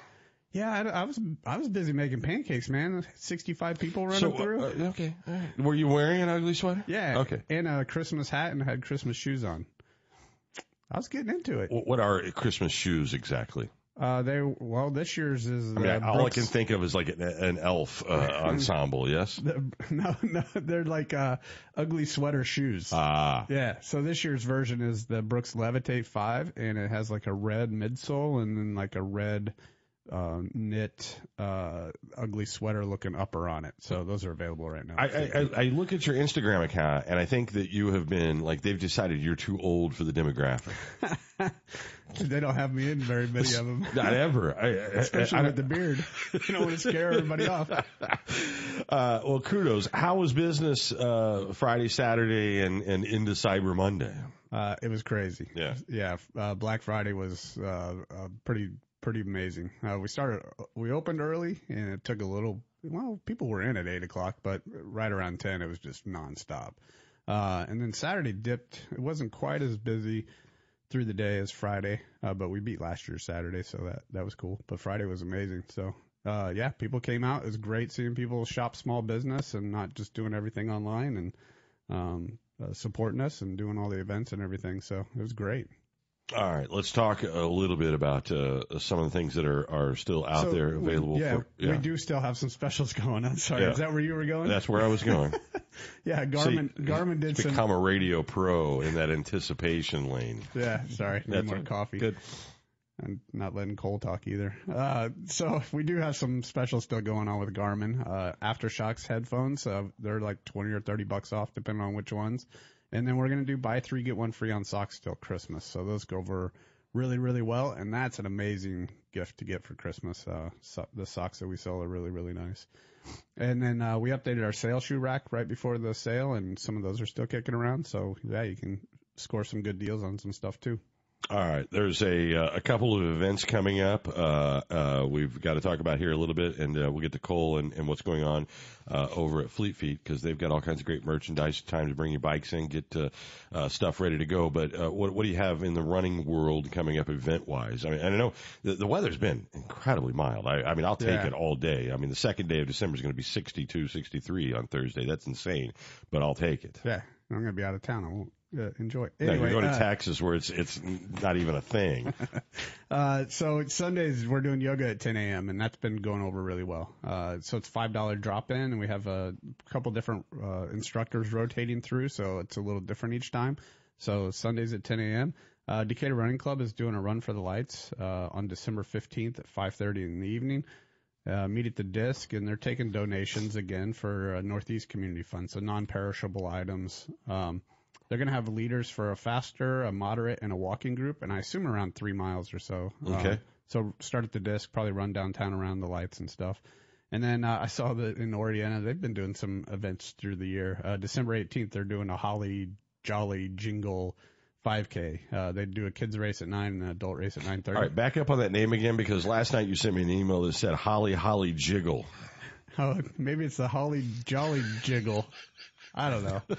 Yeah, I, I was I was busy making pancakes, man. sixty-five people running So, through. uh, okay. All right. Were you wearing an ugly sweater? Yeah. Okay. And a Christmas hat and had Christmas shoes on. I was getting into it. What are Christmas shoes exactly? Uh, they well, this year's is. I mean, uh, all I Brooks- can think of is like an, an elf uh, ensemble. Yes. The, no, no, they're like uh, ugly sweater shoes. Ah. Yeah. So this year's version is the Brooks Levitate five, and it has like a red midsole and then like a red uh, knit uh, ugly sweater looking upper on it. So those are available right now. I, I, I look at your Instagram account and I think that you have been like they've decided you're too old for the demographic. They don't have me in very many of them. Not ever. I, Especially I, I, with the beard. You don't want to scare everybody off. Uh, well, kudos. How was business uh, Friday, Saturday, and, and into Cyber Monday? Uh, it was crazy. Yeah. Yeah. Uh, Black Friday was uh, uh, pretty pretty amazing. Uh, we started, we opened early, and it took a little. Well, people were in at eight o'clock, but right around ten, it was just nonstop. Uh, and then Saturday dipped. It wasn't quite as busy through the day as Friday, uh, but we beat last year's Saturday, so that that was cool. But Friday was amazing. So uh, yeah, people came out. It was great seeing people shop small business and not just doing everything online and um, uh, supporting us and doing all the events and everything. So it was great. All right, let's talk a little bit about uh, some of the things that are, are still out So, there available. Yeah, for, yeah, we do still have some specials going on. Sorry, Yeah. is that where you were going? That's where I was going. Yeah, Garmin See, Garmin did it's some. become a radio pro in that anticipation lane. Yeah, sorry, need That's more a- coffee. Good. I'm not letting Cole talk either. Uh, so we do have some specials still going on with Garmin. Uh, Aftershocks headphones, uh, they're like twenty or thirty bucks off depending on which ones. And then we're going to do buy three, get one free on socks till Christmas. So those go over really, really well. And that's an amazing gift to get for Christmas. Uh, so the socks that we sell are really, really nice. And then, uh, we updated our sale shoe rack right before the sale, and some of those are still kicking around. So yeah, you can score some good deals on some stuff too. All right, there's a uh, a couple of events coming up. Uh, uh, we've got to talk about here a little bit, and uh, we'll get to Cole and, and what's going on uh, over at Fleet Feet because they've got all kinds of great merchandise. Time to bring your bikes in, get uh, uh, stuff ready to go. But uh, what what do you have in the running world coming up event wise? I mean, I know the, the weather's been incredibly mild. I, I mean, I'll take Yeah. it all day. I mean, the second day of December is going to be sixty-two, sixty-three on Thursday. That's insane, but I'll take it. Yeah, I'm going to be out of town. I won't uh, enjoy it. No, Anyway, you're going uh, to Texas where it's it's not even a thing. Uh, so Sundays we're doing yoga at ten a.m. and that's been going over really well. Uh, so it's five dollar drop in, and we have a couple different uh, instructors rotating through, so it's a little different each time. So Sundays at ten a.m. Uh, Decatur Running Club is doing a run for the lights uh, on December fifteenth at five thirty in the evening. Uh, meet at the disc, and they're taking donations again for uh, Northeast Community Fund, so non-perishable items. Um, they're going to have leaders for a faster, a moderate, and a walking group, and I assume around three miles or so. Okay. Uh, so start at the disc, probably run downtown around the lights and stuff. And then uh, I saw that in Oriana, they've been doing some events through the year. Uh, December eighteenth, they're doing a Holly Jolly Jingle five K. Uh, they do a kids race at nine and an adult race at nine thirty. All right, back up on that name again because last night you sent me an email that said Holly Holly Jiggle. Oh, maybe it's the Holly Jolly Jiggle. I don't know.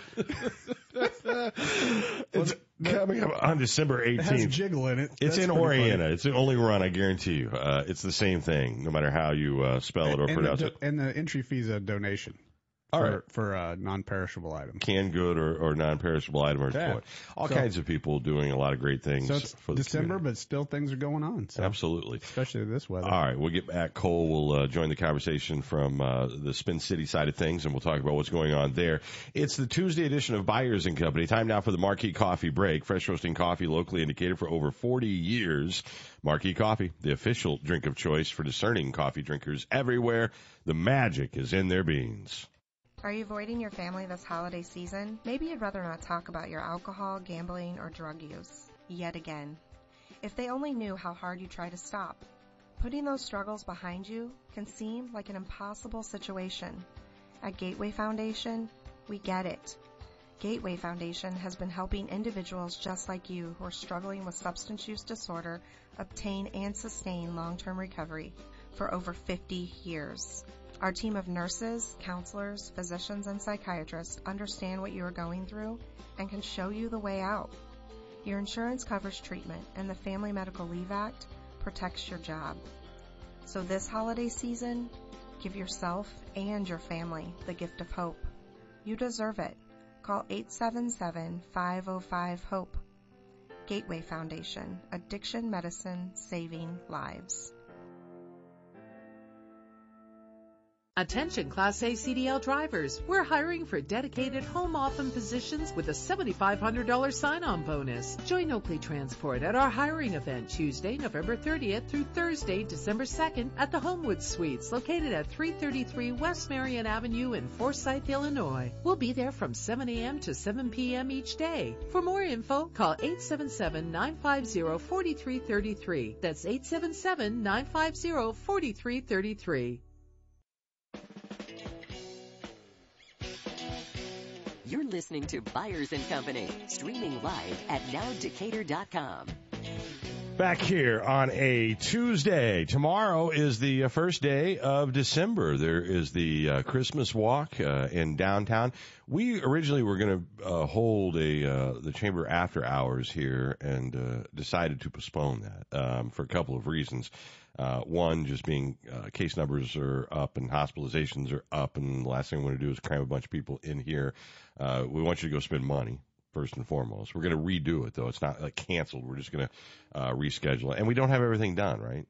It's coming up on December It has eighteenth. jiggle in it. It's That's in pretty Oriana. funny. It's the only run, I guarantee you. Uh, it's the same thing, no matter how you uh, spell it or and pronounce the, it. And the entry fee is a donation. All for, right. for uh, non-perishable items. Canned good or, or non-perishable item or Yeah. toy. All So- kinds of people doing a lot of great things So it's for the December, community. but still things are going on. So Absolutely. especially this weather. All right, we'll get back. Cole will uh, join the conversation from uh, the Spin City side of things, and we'll talk about what's going on there. It's the Tuesday edition of Byers and Company. Time now for the Marquee Coffee Break. Fresh roasting coffee locally indicated for over forty years. Marquee Coffee, the official drink of choice for discerning coffee drinkers everywhere. The magic is in their beans. Are you avoiding your family this holiday season? Maybe you'd rather not talk about your alcohol, gambling, or drug use. Yet again. If they only knew how hard you try to stop. Putting those struggles behind you can seem like an impossible situation. At Gateway Foundation, we get it. Gateway Foundation has been helping individuals just like you who are struggling with substance use disorder obtain and sustain long-term recovery for over fifty years. Our team of nurses, counselors, physicians, and psychiatrists understand what you are going through and can show you the way out. Your insurance covers treatment, and the Family Medical Leave Act protects your job. So this holiday season, give yourself and your family the gift of hope. You deserve it. Call eight seven seven, five oh five, HOPE. Gateway Foundation, addiction medicine saving lives. Attention Class A C D L drivers, we're hiring for dedicated home often positions with a seven thousand five hundred dollars sign-on bonus. Join Oakley Transport at our hiring event Tuesday, November thirtieth through Thursday, December second at the Homewood Suites located at three thirty-three West Marion Avenue in Forsyth, Illinois. We'll be there from seven a.m. to seven p.m. each day. For more info, call eight seven seven, nine five zero, four three three three. That's eight seven seven, nine five zero, four three three three. You're listening to Byers and Company, streaming live at now decatur dot com. Back here on a Tuesday. Tomorrow is the uh, first day of December. There is the uh, Christmas walk uh, in downtown. We originally were going to uh, hold a uh, the chamber after hours here and uh, decided to postpone that um, for a couple of reasons. Uh, one, just being uh, case numbers are up and hospitalizations are up, and the last thing we want to do is cram a bunch of people in here. Uh, we want you to go spend money, first and foremost. We're going to redo it, though. It's not like canceled. We're just going to uh, reschedule it. And we don't have everything done, right?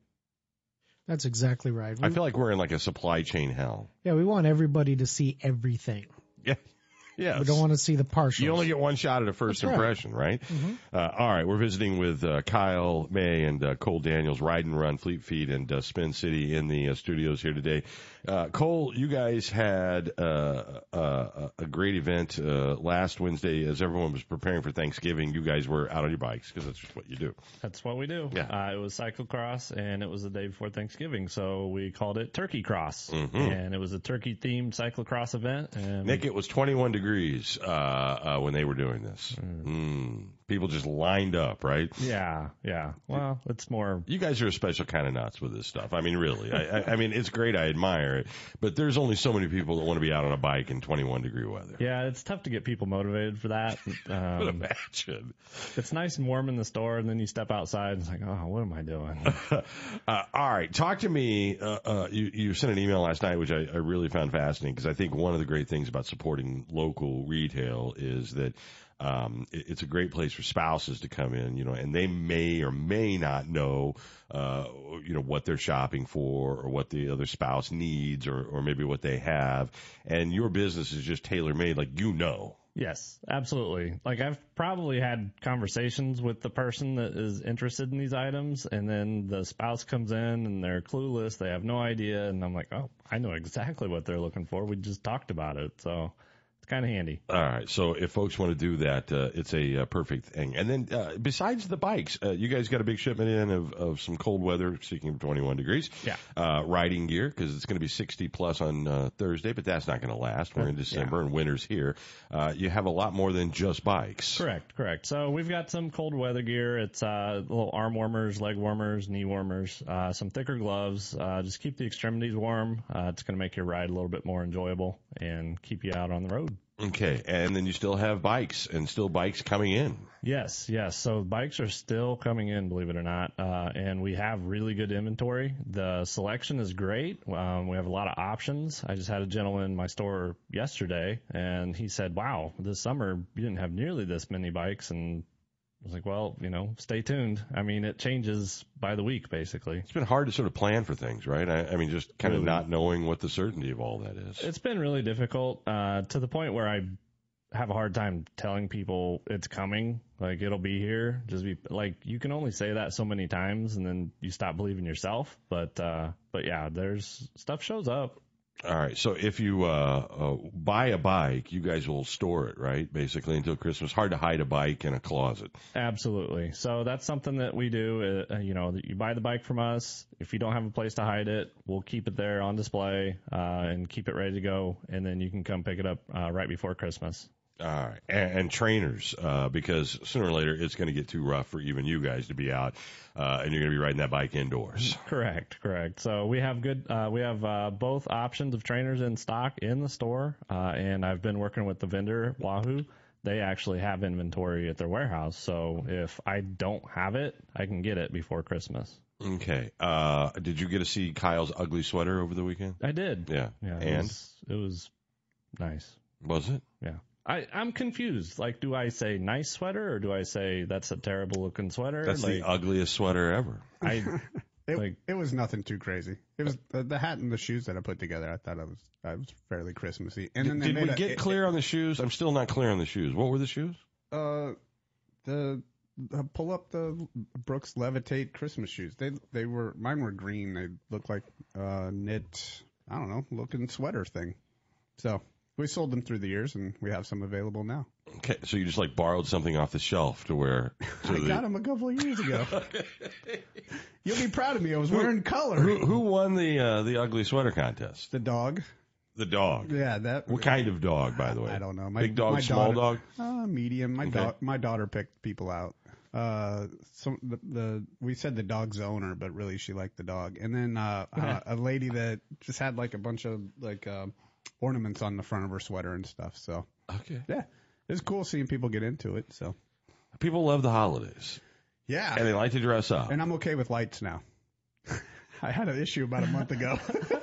That's exactly right. We, I feel like we're in like a supply chain hell. Yeah, we want everybody to see everything. Yeah. Yes. We don't want to see the partials. You only get one shot at a first That's impression, right? right? Mm-hmm. Uh, all right, we're visiting with uh, Kyle May and uh, Cole Daniels, Ride and Run, Fleet Feet, and uh, Spin City in the uh, studios here today. Uh, Cole, you guys had uh, uh, a great event uh, last Wednesday as everyone was preparing for Thanksgiving. You guys were out on your bikes because that's just what you do. That's what we do. Yeah. Uh, it was cyclocross, and it was the day before Thanksgiving, so we called it Turkey Cross. Mm-hmm. And it was a turkey-themed cyclocross event. And Nick, it was twenty-one degrees uh, uh, when they were doing this. Mm. Mm. People just lined up, right? Yeah, yeah. Well, it's more. You guys are a special kind of nuts with this stuff. I mean, really. I, I, I mean, it's great. I admire it. But there's only so many people that want to be out on a bike in twenty-one degree weather. Yeah, it's tough to get people motivated for that. Um, But imagine. It's nice and warm in the store, and then you step outside, and it's like, oh, what am I doing? uh, all right. Talk to me. Uh, uh, you, you sent an email last night, which I, I really found fascinating, because I think one of the great things about supporting local retail is that Um, it, it's a great place for spouses to come in, you know, and they may or may not know, uh, you know, what they're shopping for or what the other spouse needs or, or maybe what they have. And your business is just tailor-made, like, you know. Yes, absolutely. Like, I've probably had conversations with the person that is interested in these items, and then the spouse comes in and they're clueless. They have no idea. And I'm like, oh, I know exactly what they're looking for. We just talked about it. So kind of handy. All right. So if folks want to do that, uh, it's a uh, perfect thing. And then uh, besides the bikes, uh, you guys got a big shipment in of, of some cold weather, speaking of twenty-one degrees. Yeah. Uh, riding gear, because it's going to be sixty plus on uh, Thursday, but that's not going to last. We're in December yeah. and winter's here. Uh, you have a lot more than just bikes. Correct, correct. So we've got some cold weather gear. It's uh, little arm warmers, leg warmers, knee warmers, uh, some thicker gloves. Uh, just keep the extremities warm. Uh, it's going to make your ride a little bit more enjoyable and keep you out on the road. Okay, and then you still have bikes, and still bikes coming in. Yes, yes. So bikes are still coming in, believe it or not, uh, and we have really good inventory. The selection is great. Um, we have a lot of options. I just had a gentleman in my store yesterday, and he said, wow, this summer you didn't have nearly this many bikes, and I was like, well, you know, stay tuned. I mean, it changes by the week, basically. It's been hard to sort of plan for things, right? I, I mean, just kind really, of not knowing what the certainty of all that is. It's been really difficult uh, to the point where I have a hard time telling people it's coming, like it'll be here. Just be like, you can only say that so many times, and then you stop believing yourself. But uh, but yeah, there's stuff shows up. All right. So if you uh, uh, buy a bike, you guys will store it, right? Basically until Christmas. Hard to hide a bike in a closet. Absolutely. So that's something that we do. Uh, you know, you buy the bike from us. If you don't have a place to hide it, we'll keep it there on display uh, and keep it ready to go. And then you can come pick it up uh, right before Christmas. All right. And, and trainers, uh, because sooner or later it's going to get too rough for even you guys to be out, uh, and you're going to be riding that bike indoors. Correct, correct. So we have good, uh, we have uh, both options of trainers in stock in the store, uh, and I've been working with the vendor, Wahoo. They actually have inventory at their warehouse, so if I don't have it, I can get it before Christmas. Okay. Uh, did you get to see Kyle's ugly sweater over the weekend? I did. Yeah. Yeah. It And? was, it was nice. Was it? Yeah. I, I'm confused. Like, do I say nice sweater or do I say that's a terrible looking sweater? That's like, the ugliest sweater ever. I It, like it was nothing too crazy. It was the, the hat and the shoes that I put together. I thought it was I was fairly Christmassy. And then Did, they did made we a- get it- clear on the shoes? I'm still not clear on the shoes. What were the shoes? Uh, the uh, pull up the Brooks Levitate Christmas shoes. They they were mine were green. They looked like uh knit. I don't know, looking sweater thing. So we sold them through the years, and we have some available now. Okay, so you just like borrowed something off the shelf to wear. To I the... got them a couple of years ago. You'll be proud of me. I was wearing color. Who, who won the uh, the ugly sweater contest? The dog. The dog. Yeah, that. What kind of dog, by the way? I don't know. My, Big dog, my small daughter- dog. Uh, medium. My Okay. dog. My daughter picked people out. Uh, some the, the we said the dog's owner, but really she liked the dog. And then uh, uh, a lady that just had like a bunch of like uh, ornaments on the front of her sweater and stuff. So Okay. yeah, it's cool seeing people get into it. So People love the holidays. yeah, And they like to dress up. and I'm okay with lights now. I had an issue about a month ago.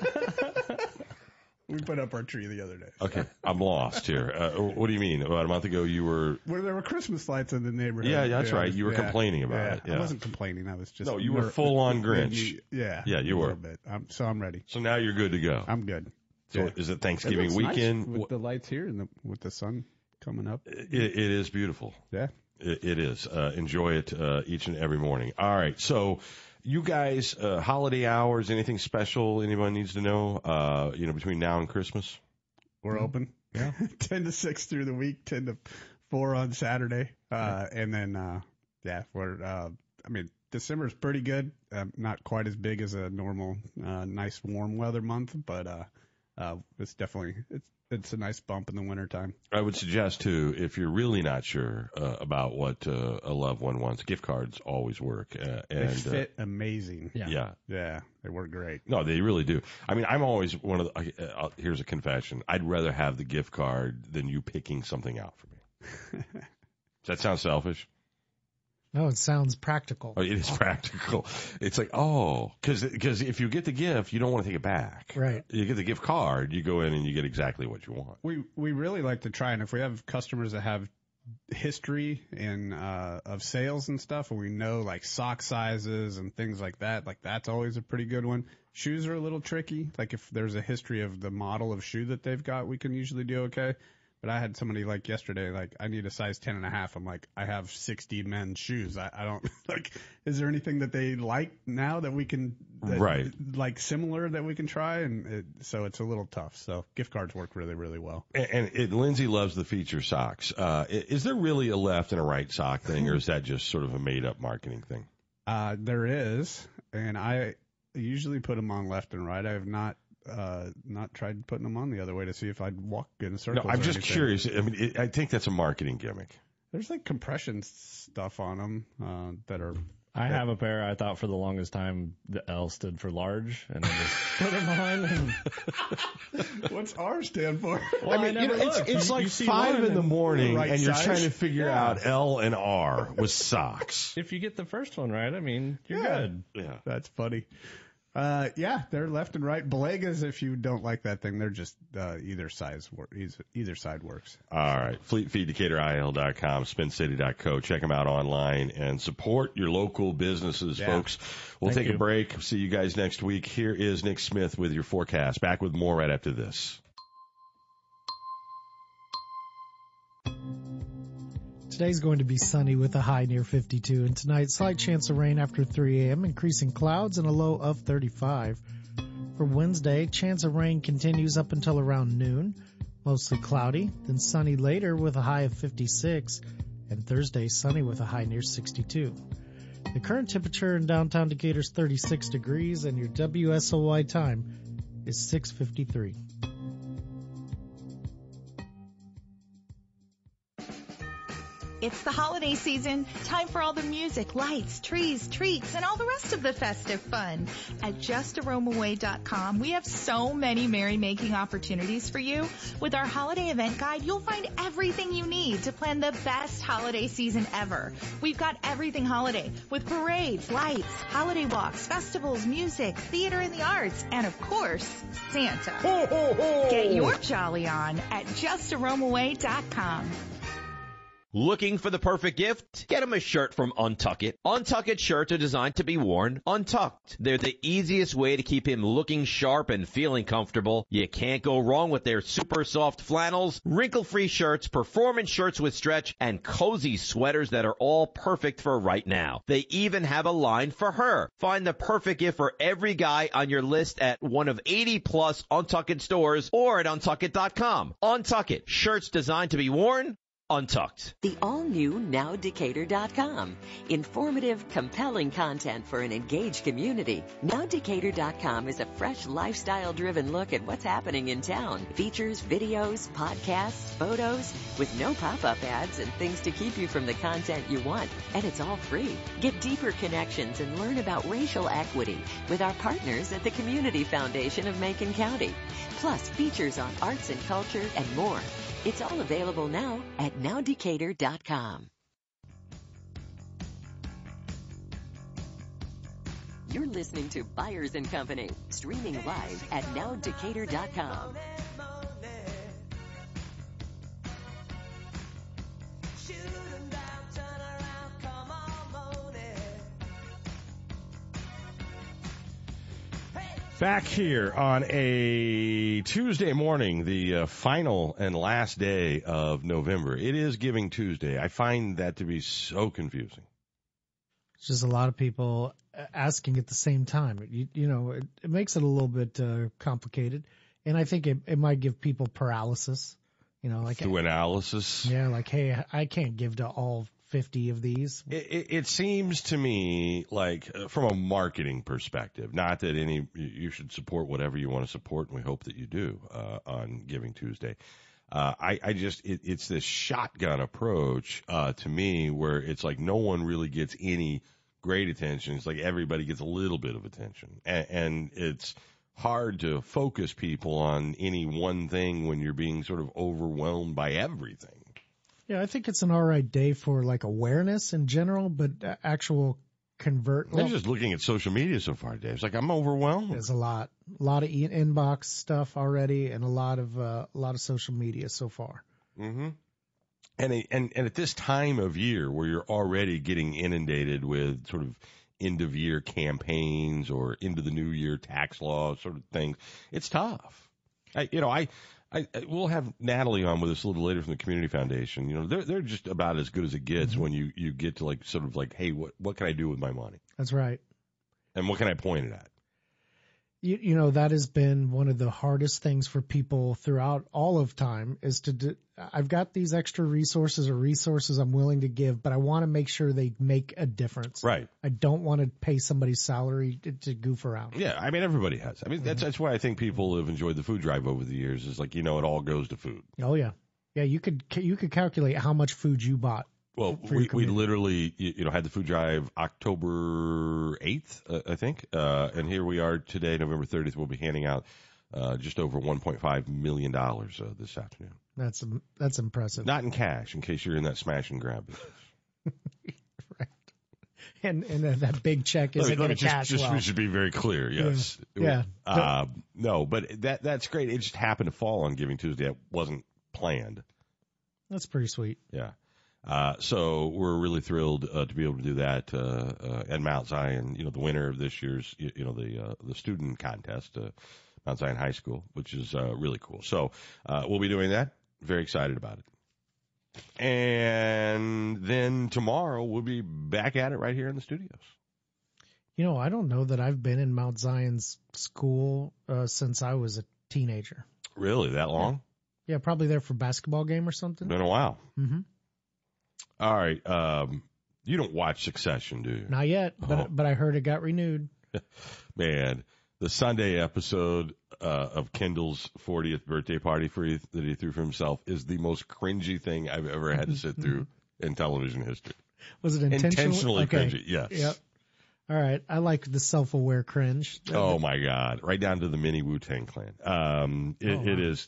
We put up our tree the other day. Okay, I'm lost here. Uh, what do you mean? About a month ago, you were. Where there were Christmas lights in the neighborhood. Yeah, that's right. You were yeah, complaining about yeah. it. Yeah. I wasn't complaining. I was just. No, you were ner- full on Grinch. Yeah. Yeah, you a were. little bit. I'm, so I'm ready. So now you're good to go. I'm good. So Yeah. is it Thanksgiving It looks weekend? nice with the lights here and the, with the sun coming up. It, it is beautiful. Yeah. It, it is. Uh, enjoy it uh, each and every morning. All right. So you guys, uh, holiday hours, anything special anyone needs to know, uh, you know, between now and Christmas? We're open. Yeah. ten to six through the week, ten to four on Saturday. Uh, and then, uh, yeah, we're, uh, I mean, December's pretty good. Um, not quite as big as a normal, uh, nice warm weather month, but, uh, uh, it's definitely, it's, it's a nice bump in the wintertime. I would suggest, too, if you're really not sure uh, about what uh, a loved one wants, gift cards always work. Uh, They and fit amazing. uh, yeah. Yeah, they work great. No, they really do. I mean, I'm always one of the, uh, here's a confession. I'd rather have the gift card than you picking something out for me. Does that sound selfish? No, it sounds practical. Oh, it is practical. It's like, oh, because if you get the gift, you don't want to take it back. Right. You get the gift card, you go in and you get exactly what you want. We we really like to try, and if we have customers that have history and uh, of sales and stuff, and we know like sock sizes and things like that, like that's always a pretty good one. Shoes are a little tricky. Like if there's a history of the model of shoe that they've got, we can usually do okay. But I had somebody like yesterday, like I need a size ten and a half. I'm like, I have sixty men's shoes. I, I don't like. Is there anything that they like now that we can, that, Right. like similar that we can try? And it, so it's a little tough. So gift cards work really, really well. And, and it, Lindsay loves the feature socks. Uh, i- is there really a left and a right sock thing, or is that just sort of a made up marketing thing? Uh, there is, and I usually put them on left and right. I have not. Uh, not tried putting them on the other way to see if I'd walk in circles. No, I'm or just anything. curious. I mean, it, I think that's a marketing gimmick. There's like compression stuff on them uh, that are. I have a pair. I thought for the longest time the L stood for large, and I just put them on. And What's R stand for? Well, I mean, I you know, never it's, looked. it's You- like you see five one in the and- morning, right and you're size? trying to figure Yeah. out L and R with socks. if you get the first one right, I mean, you're Yeah. good. Yeah. That's funny. Uh, yeah, they're left and right. Balegas, if you don't like that thing, they're just uh, either size wor- either, either side works. All right. Fleet Feed Decatur I L dot com, spin city dot co. Check them out online and support your local businesses, Yeah. folks. We'll Thank take a you. break. See you guys next week. Here is Nick Smith with your forecast. Back with more right after this. Today's going to be sunny with a high near fifty-two, and tonight slight chance of rain after three a.m., increasing clouds and a low of thirty-five. For Wednesday, chance of rain continues up until around noon, mostly cloudy, then sunny later with a high of fifty-six, and Thursday sunny with a high near sixty-two. The current temperature in downtown Decatur is thirty-six degrees, and your W S O Y time is six fifty-three. It's the holiday season. Time for all the music, lights, trees, treats, and all the rest of the festive fun. At just a roam away dot com, we have so many merrymaking opportunities for you. With our holiday event guide, you'll find everything you need to plan the best holiday season ever. We've got everything holiday with parades, lights, holiday walks, festivals, music, theater and the arts, and of course, Santa. Ho, ho, ho. Get your jolly on at just a roam away dot com. Looking for the perfect gift? Get them a shirt from Untuck It. Untuck It shirts are designed to be worn untucked. They're the easiest way to keep him looking sharp and feeling comfortable. You can't go wrong with their super soft flannels, wrinkle-free shirts, performance shirts with stretch, and cozy sweaters that are all perfect for right now. They even have a line for her. Find the perfect gift for every guy on your list at one of eighty plus Untuck It stores or at untuck it dot com. Untuck It. Shirts designed to be worn untucked. The all-new now decatur dot com. Informative, compelling content for an engaged community. now decatur dot com is a fresh, lifestyle-driven look at what's happening in town. Features, videos, podcasts, photos, with no pop-up ads and things to keep you from the content you want. And it's all free. Get deeper connections and learn about racial equity with our partners at the Community Foundation of Macon County. Plus, features on arts and culture and more. It's all available now at now decatur dot com. You're listening to Byers and Company, streaming live at now decatur dot com. Back here on a Tuesday morning, the uh, final and last day of November. It is Giving Tuesday. I find that to be so confusing. It's just a lot of people asking at the same time. You, you know, it, it makes it a little bit uh, complicated, and I think it, it might give people paralysis. You know, like through analysis. Yeah, like, hey, I can't give to all fifty of these. It, it, it seems to me like, uh, from a marketing perspective, not that any you should support whatever you want to support, and we hope that you do uh, on Giving Tuesday. Uh, I, I just it, it's this shotgun approach uh, to me, where it's like no one really gets any great attention. It's like everybody gets a little bit of attention, and, and it's hard to focus people on any one thing when you're being sort of overwhelmed by everything. Yeah, I think it's an all right day for like awareness in general, but actual convert. I'm well, just looking at social media so far, Dave. It's like I'm overwhelmed. There's a lot, a lot of e- inbox stuff already, and a lot of uh, a lot of social media so far. Mm-hmm. And and and at this time of year, where you're already getting inundated with sort of end of year campaigns or into the new year tax law sort of things, it's tough. I, you know, I. I, we'll have Natalie on with us a little later from the Community Foundation. You know, they're they're just about as good as it gets mm-hmm. when you, you get to like sort of like, hey, what what can I do with my money? That's right. And what can I point it at? You, you know, that has been one of the hardest things for people throughout all of time is to do, I've got these extra resources or resources I'm willing to give, but I want to make sure they make a difference. Right. I don't want to pay somebody's salary to, to goof around. Yeah, I mean, everybody has. I mean, that's that's why I think people have enjoyed the food drive over the years. Is like, you know, it all goes to food. Oh, yeah. Yeah, you could you could calculate how much food you bought. Well, we, we literally, you know, had the food drive October eighth, uh, I think. Uh, and here we are today, November thirtieth. We'll be handing out uh, just over one point five million dollars uh, this afternoon. That's that's impressive. Not in cash, in case you're in that smash and grab business. Right. And and uh, that big check isn't going to cash just, well. We should be very clear, yes. Yeah. yeah. Uh, no, but that that's great. It just happened to fall on Giving Tuesday. It wasn't planned. That's pretty sweet. Yeah. Uh, so we're really thrilled uh, to be able to do that uh, uh, at Mount Zion. You know, the winner of this year's, you, you know, the uh, the student contest, uh, Mount Zion High School, which is uh, really cool. So uh, we'll be doing that. Very excited about it. And then tomorrow we'll be back at it right here in the studios. You know, I don't know that I've been in Mount Zion's school uh, since I was a teenager. Really, that long? Yeah, yeah, probably there for a basketball game or something. Been a while. Mm-hmm. All right. Um, you don't watch Succession, do you? Not yet, but oh. but I heard it got renewed. Man, the Sunday episode uh, of Kendall's fortieth birthday party for he, that he threw for himself is the most cringy thing I've ever had to sit through in television history. Was it intentionally? Intentionally okay. cringy, yes. Yep. All right. I like the self-aware cringe. Oh, my God. Right down to the mini Wu-Tang Clan. Um, it, Oh, wow. it is.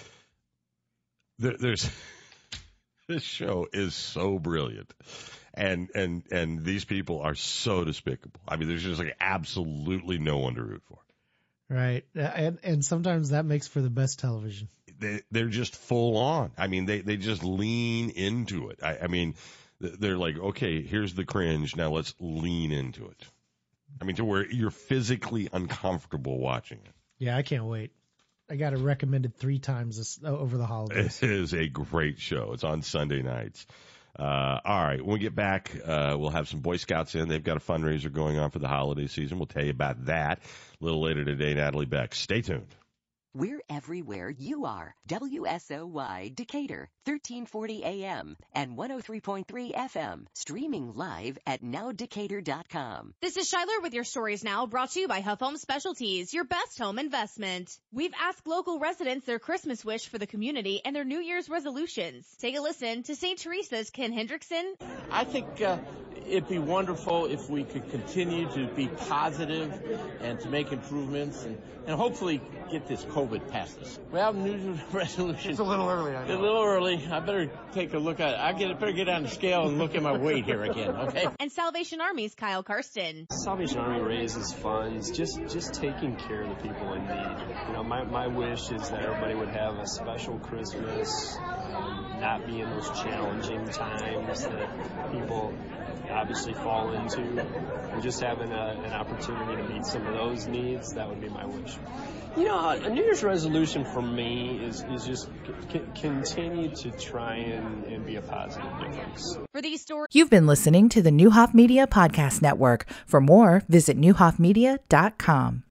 There, there's. This show is so brilliant. And, and, and these people are so despicable. I mean, there's just like absolutely no one to root for. Right. And, and sometimes that makes for the best television. They, they're just full on. I mean, they, they just lean into it. I, I mean, they're like, okay, here's the cringe. Now let's lean into it. I mean, to where you're physically uncomfortable watching it. Yeah, I can't wait. I got it recommended three times this, over the holidays. It is a great show. It's on Sunday nights. Uh, all right. When we get back, uh, we'll have some Boy Scouts in. They've got a fundraiser going on for the holiday season. We'll tell you about that a little later today. Natalie Beck. Stay tuned. We're everywhere you are. W S O Y Decatur, thirteen forty A M and one oh three point three F M. Streaming live at now decatur dot com. This is Shyler with your stories now, brought to you by Huff Home Specialties, your best home investment. We've asked local residents their Christmas wish for the community and their New Year's resolutions. Take a listen to Saint Teresa's Ken Hendrickson. I think uh, it'd be wonderful if we could continue to be positive and to make improvements and, and hopefully get this COVID past us. We have New Year's resolution. It's a little early, I know. A little early. I better take a look at it. I get, better get on the scale and look at my weight here again, okay? And Salvation Army's Kyle Karsten. Salvation Army raises funds, just just taking care of the people in need. You know, my, my wish is that everybody would have a special Christmas, um, not be in those challenging times that people obviously fall into, and just having a, an opportunity to meet some of those needs, that would be my wish. You know, a New Year's resolution for me is, is just c- continue to try and, and be a positive difference. For these stories, You've been listening to the Newhoff Media Podcast Network. For more, visit newhoff media dot com.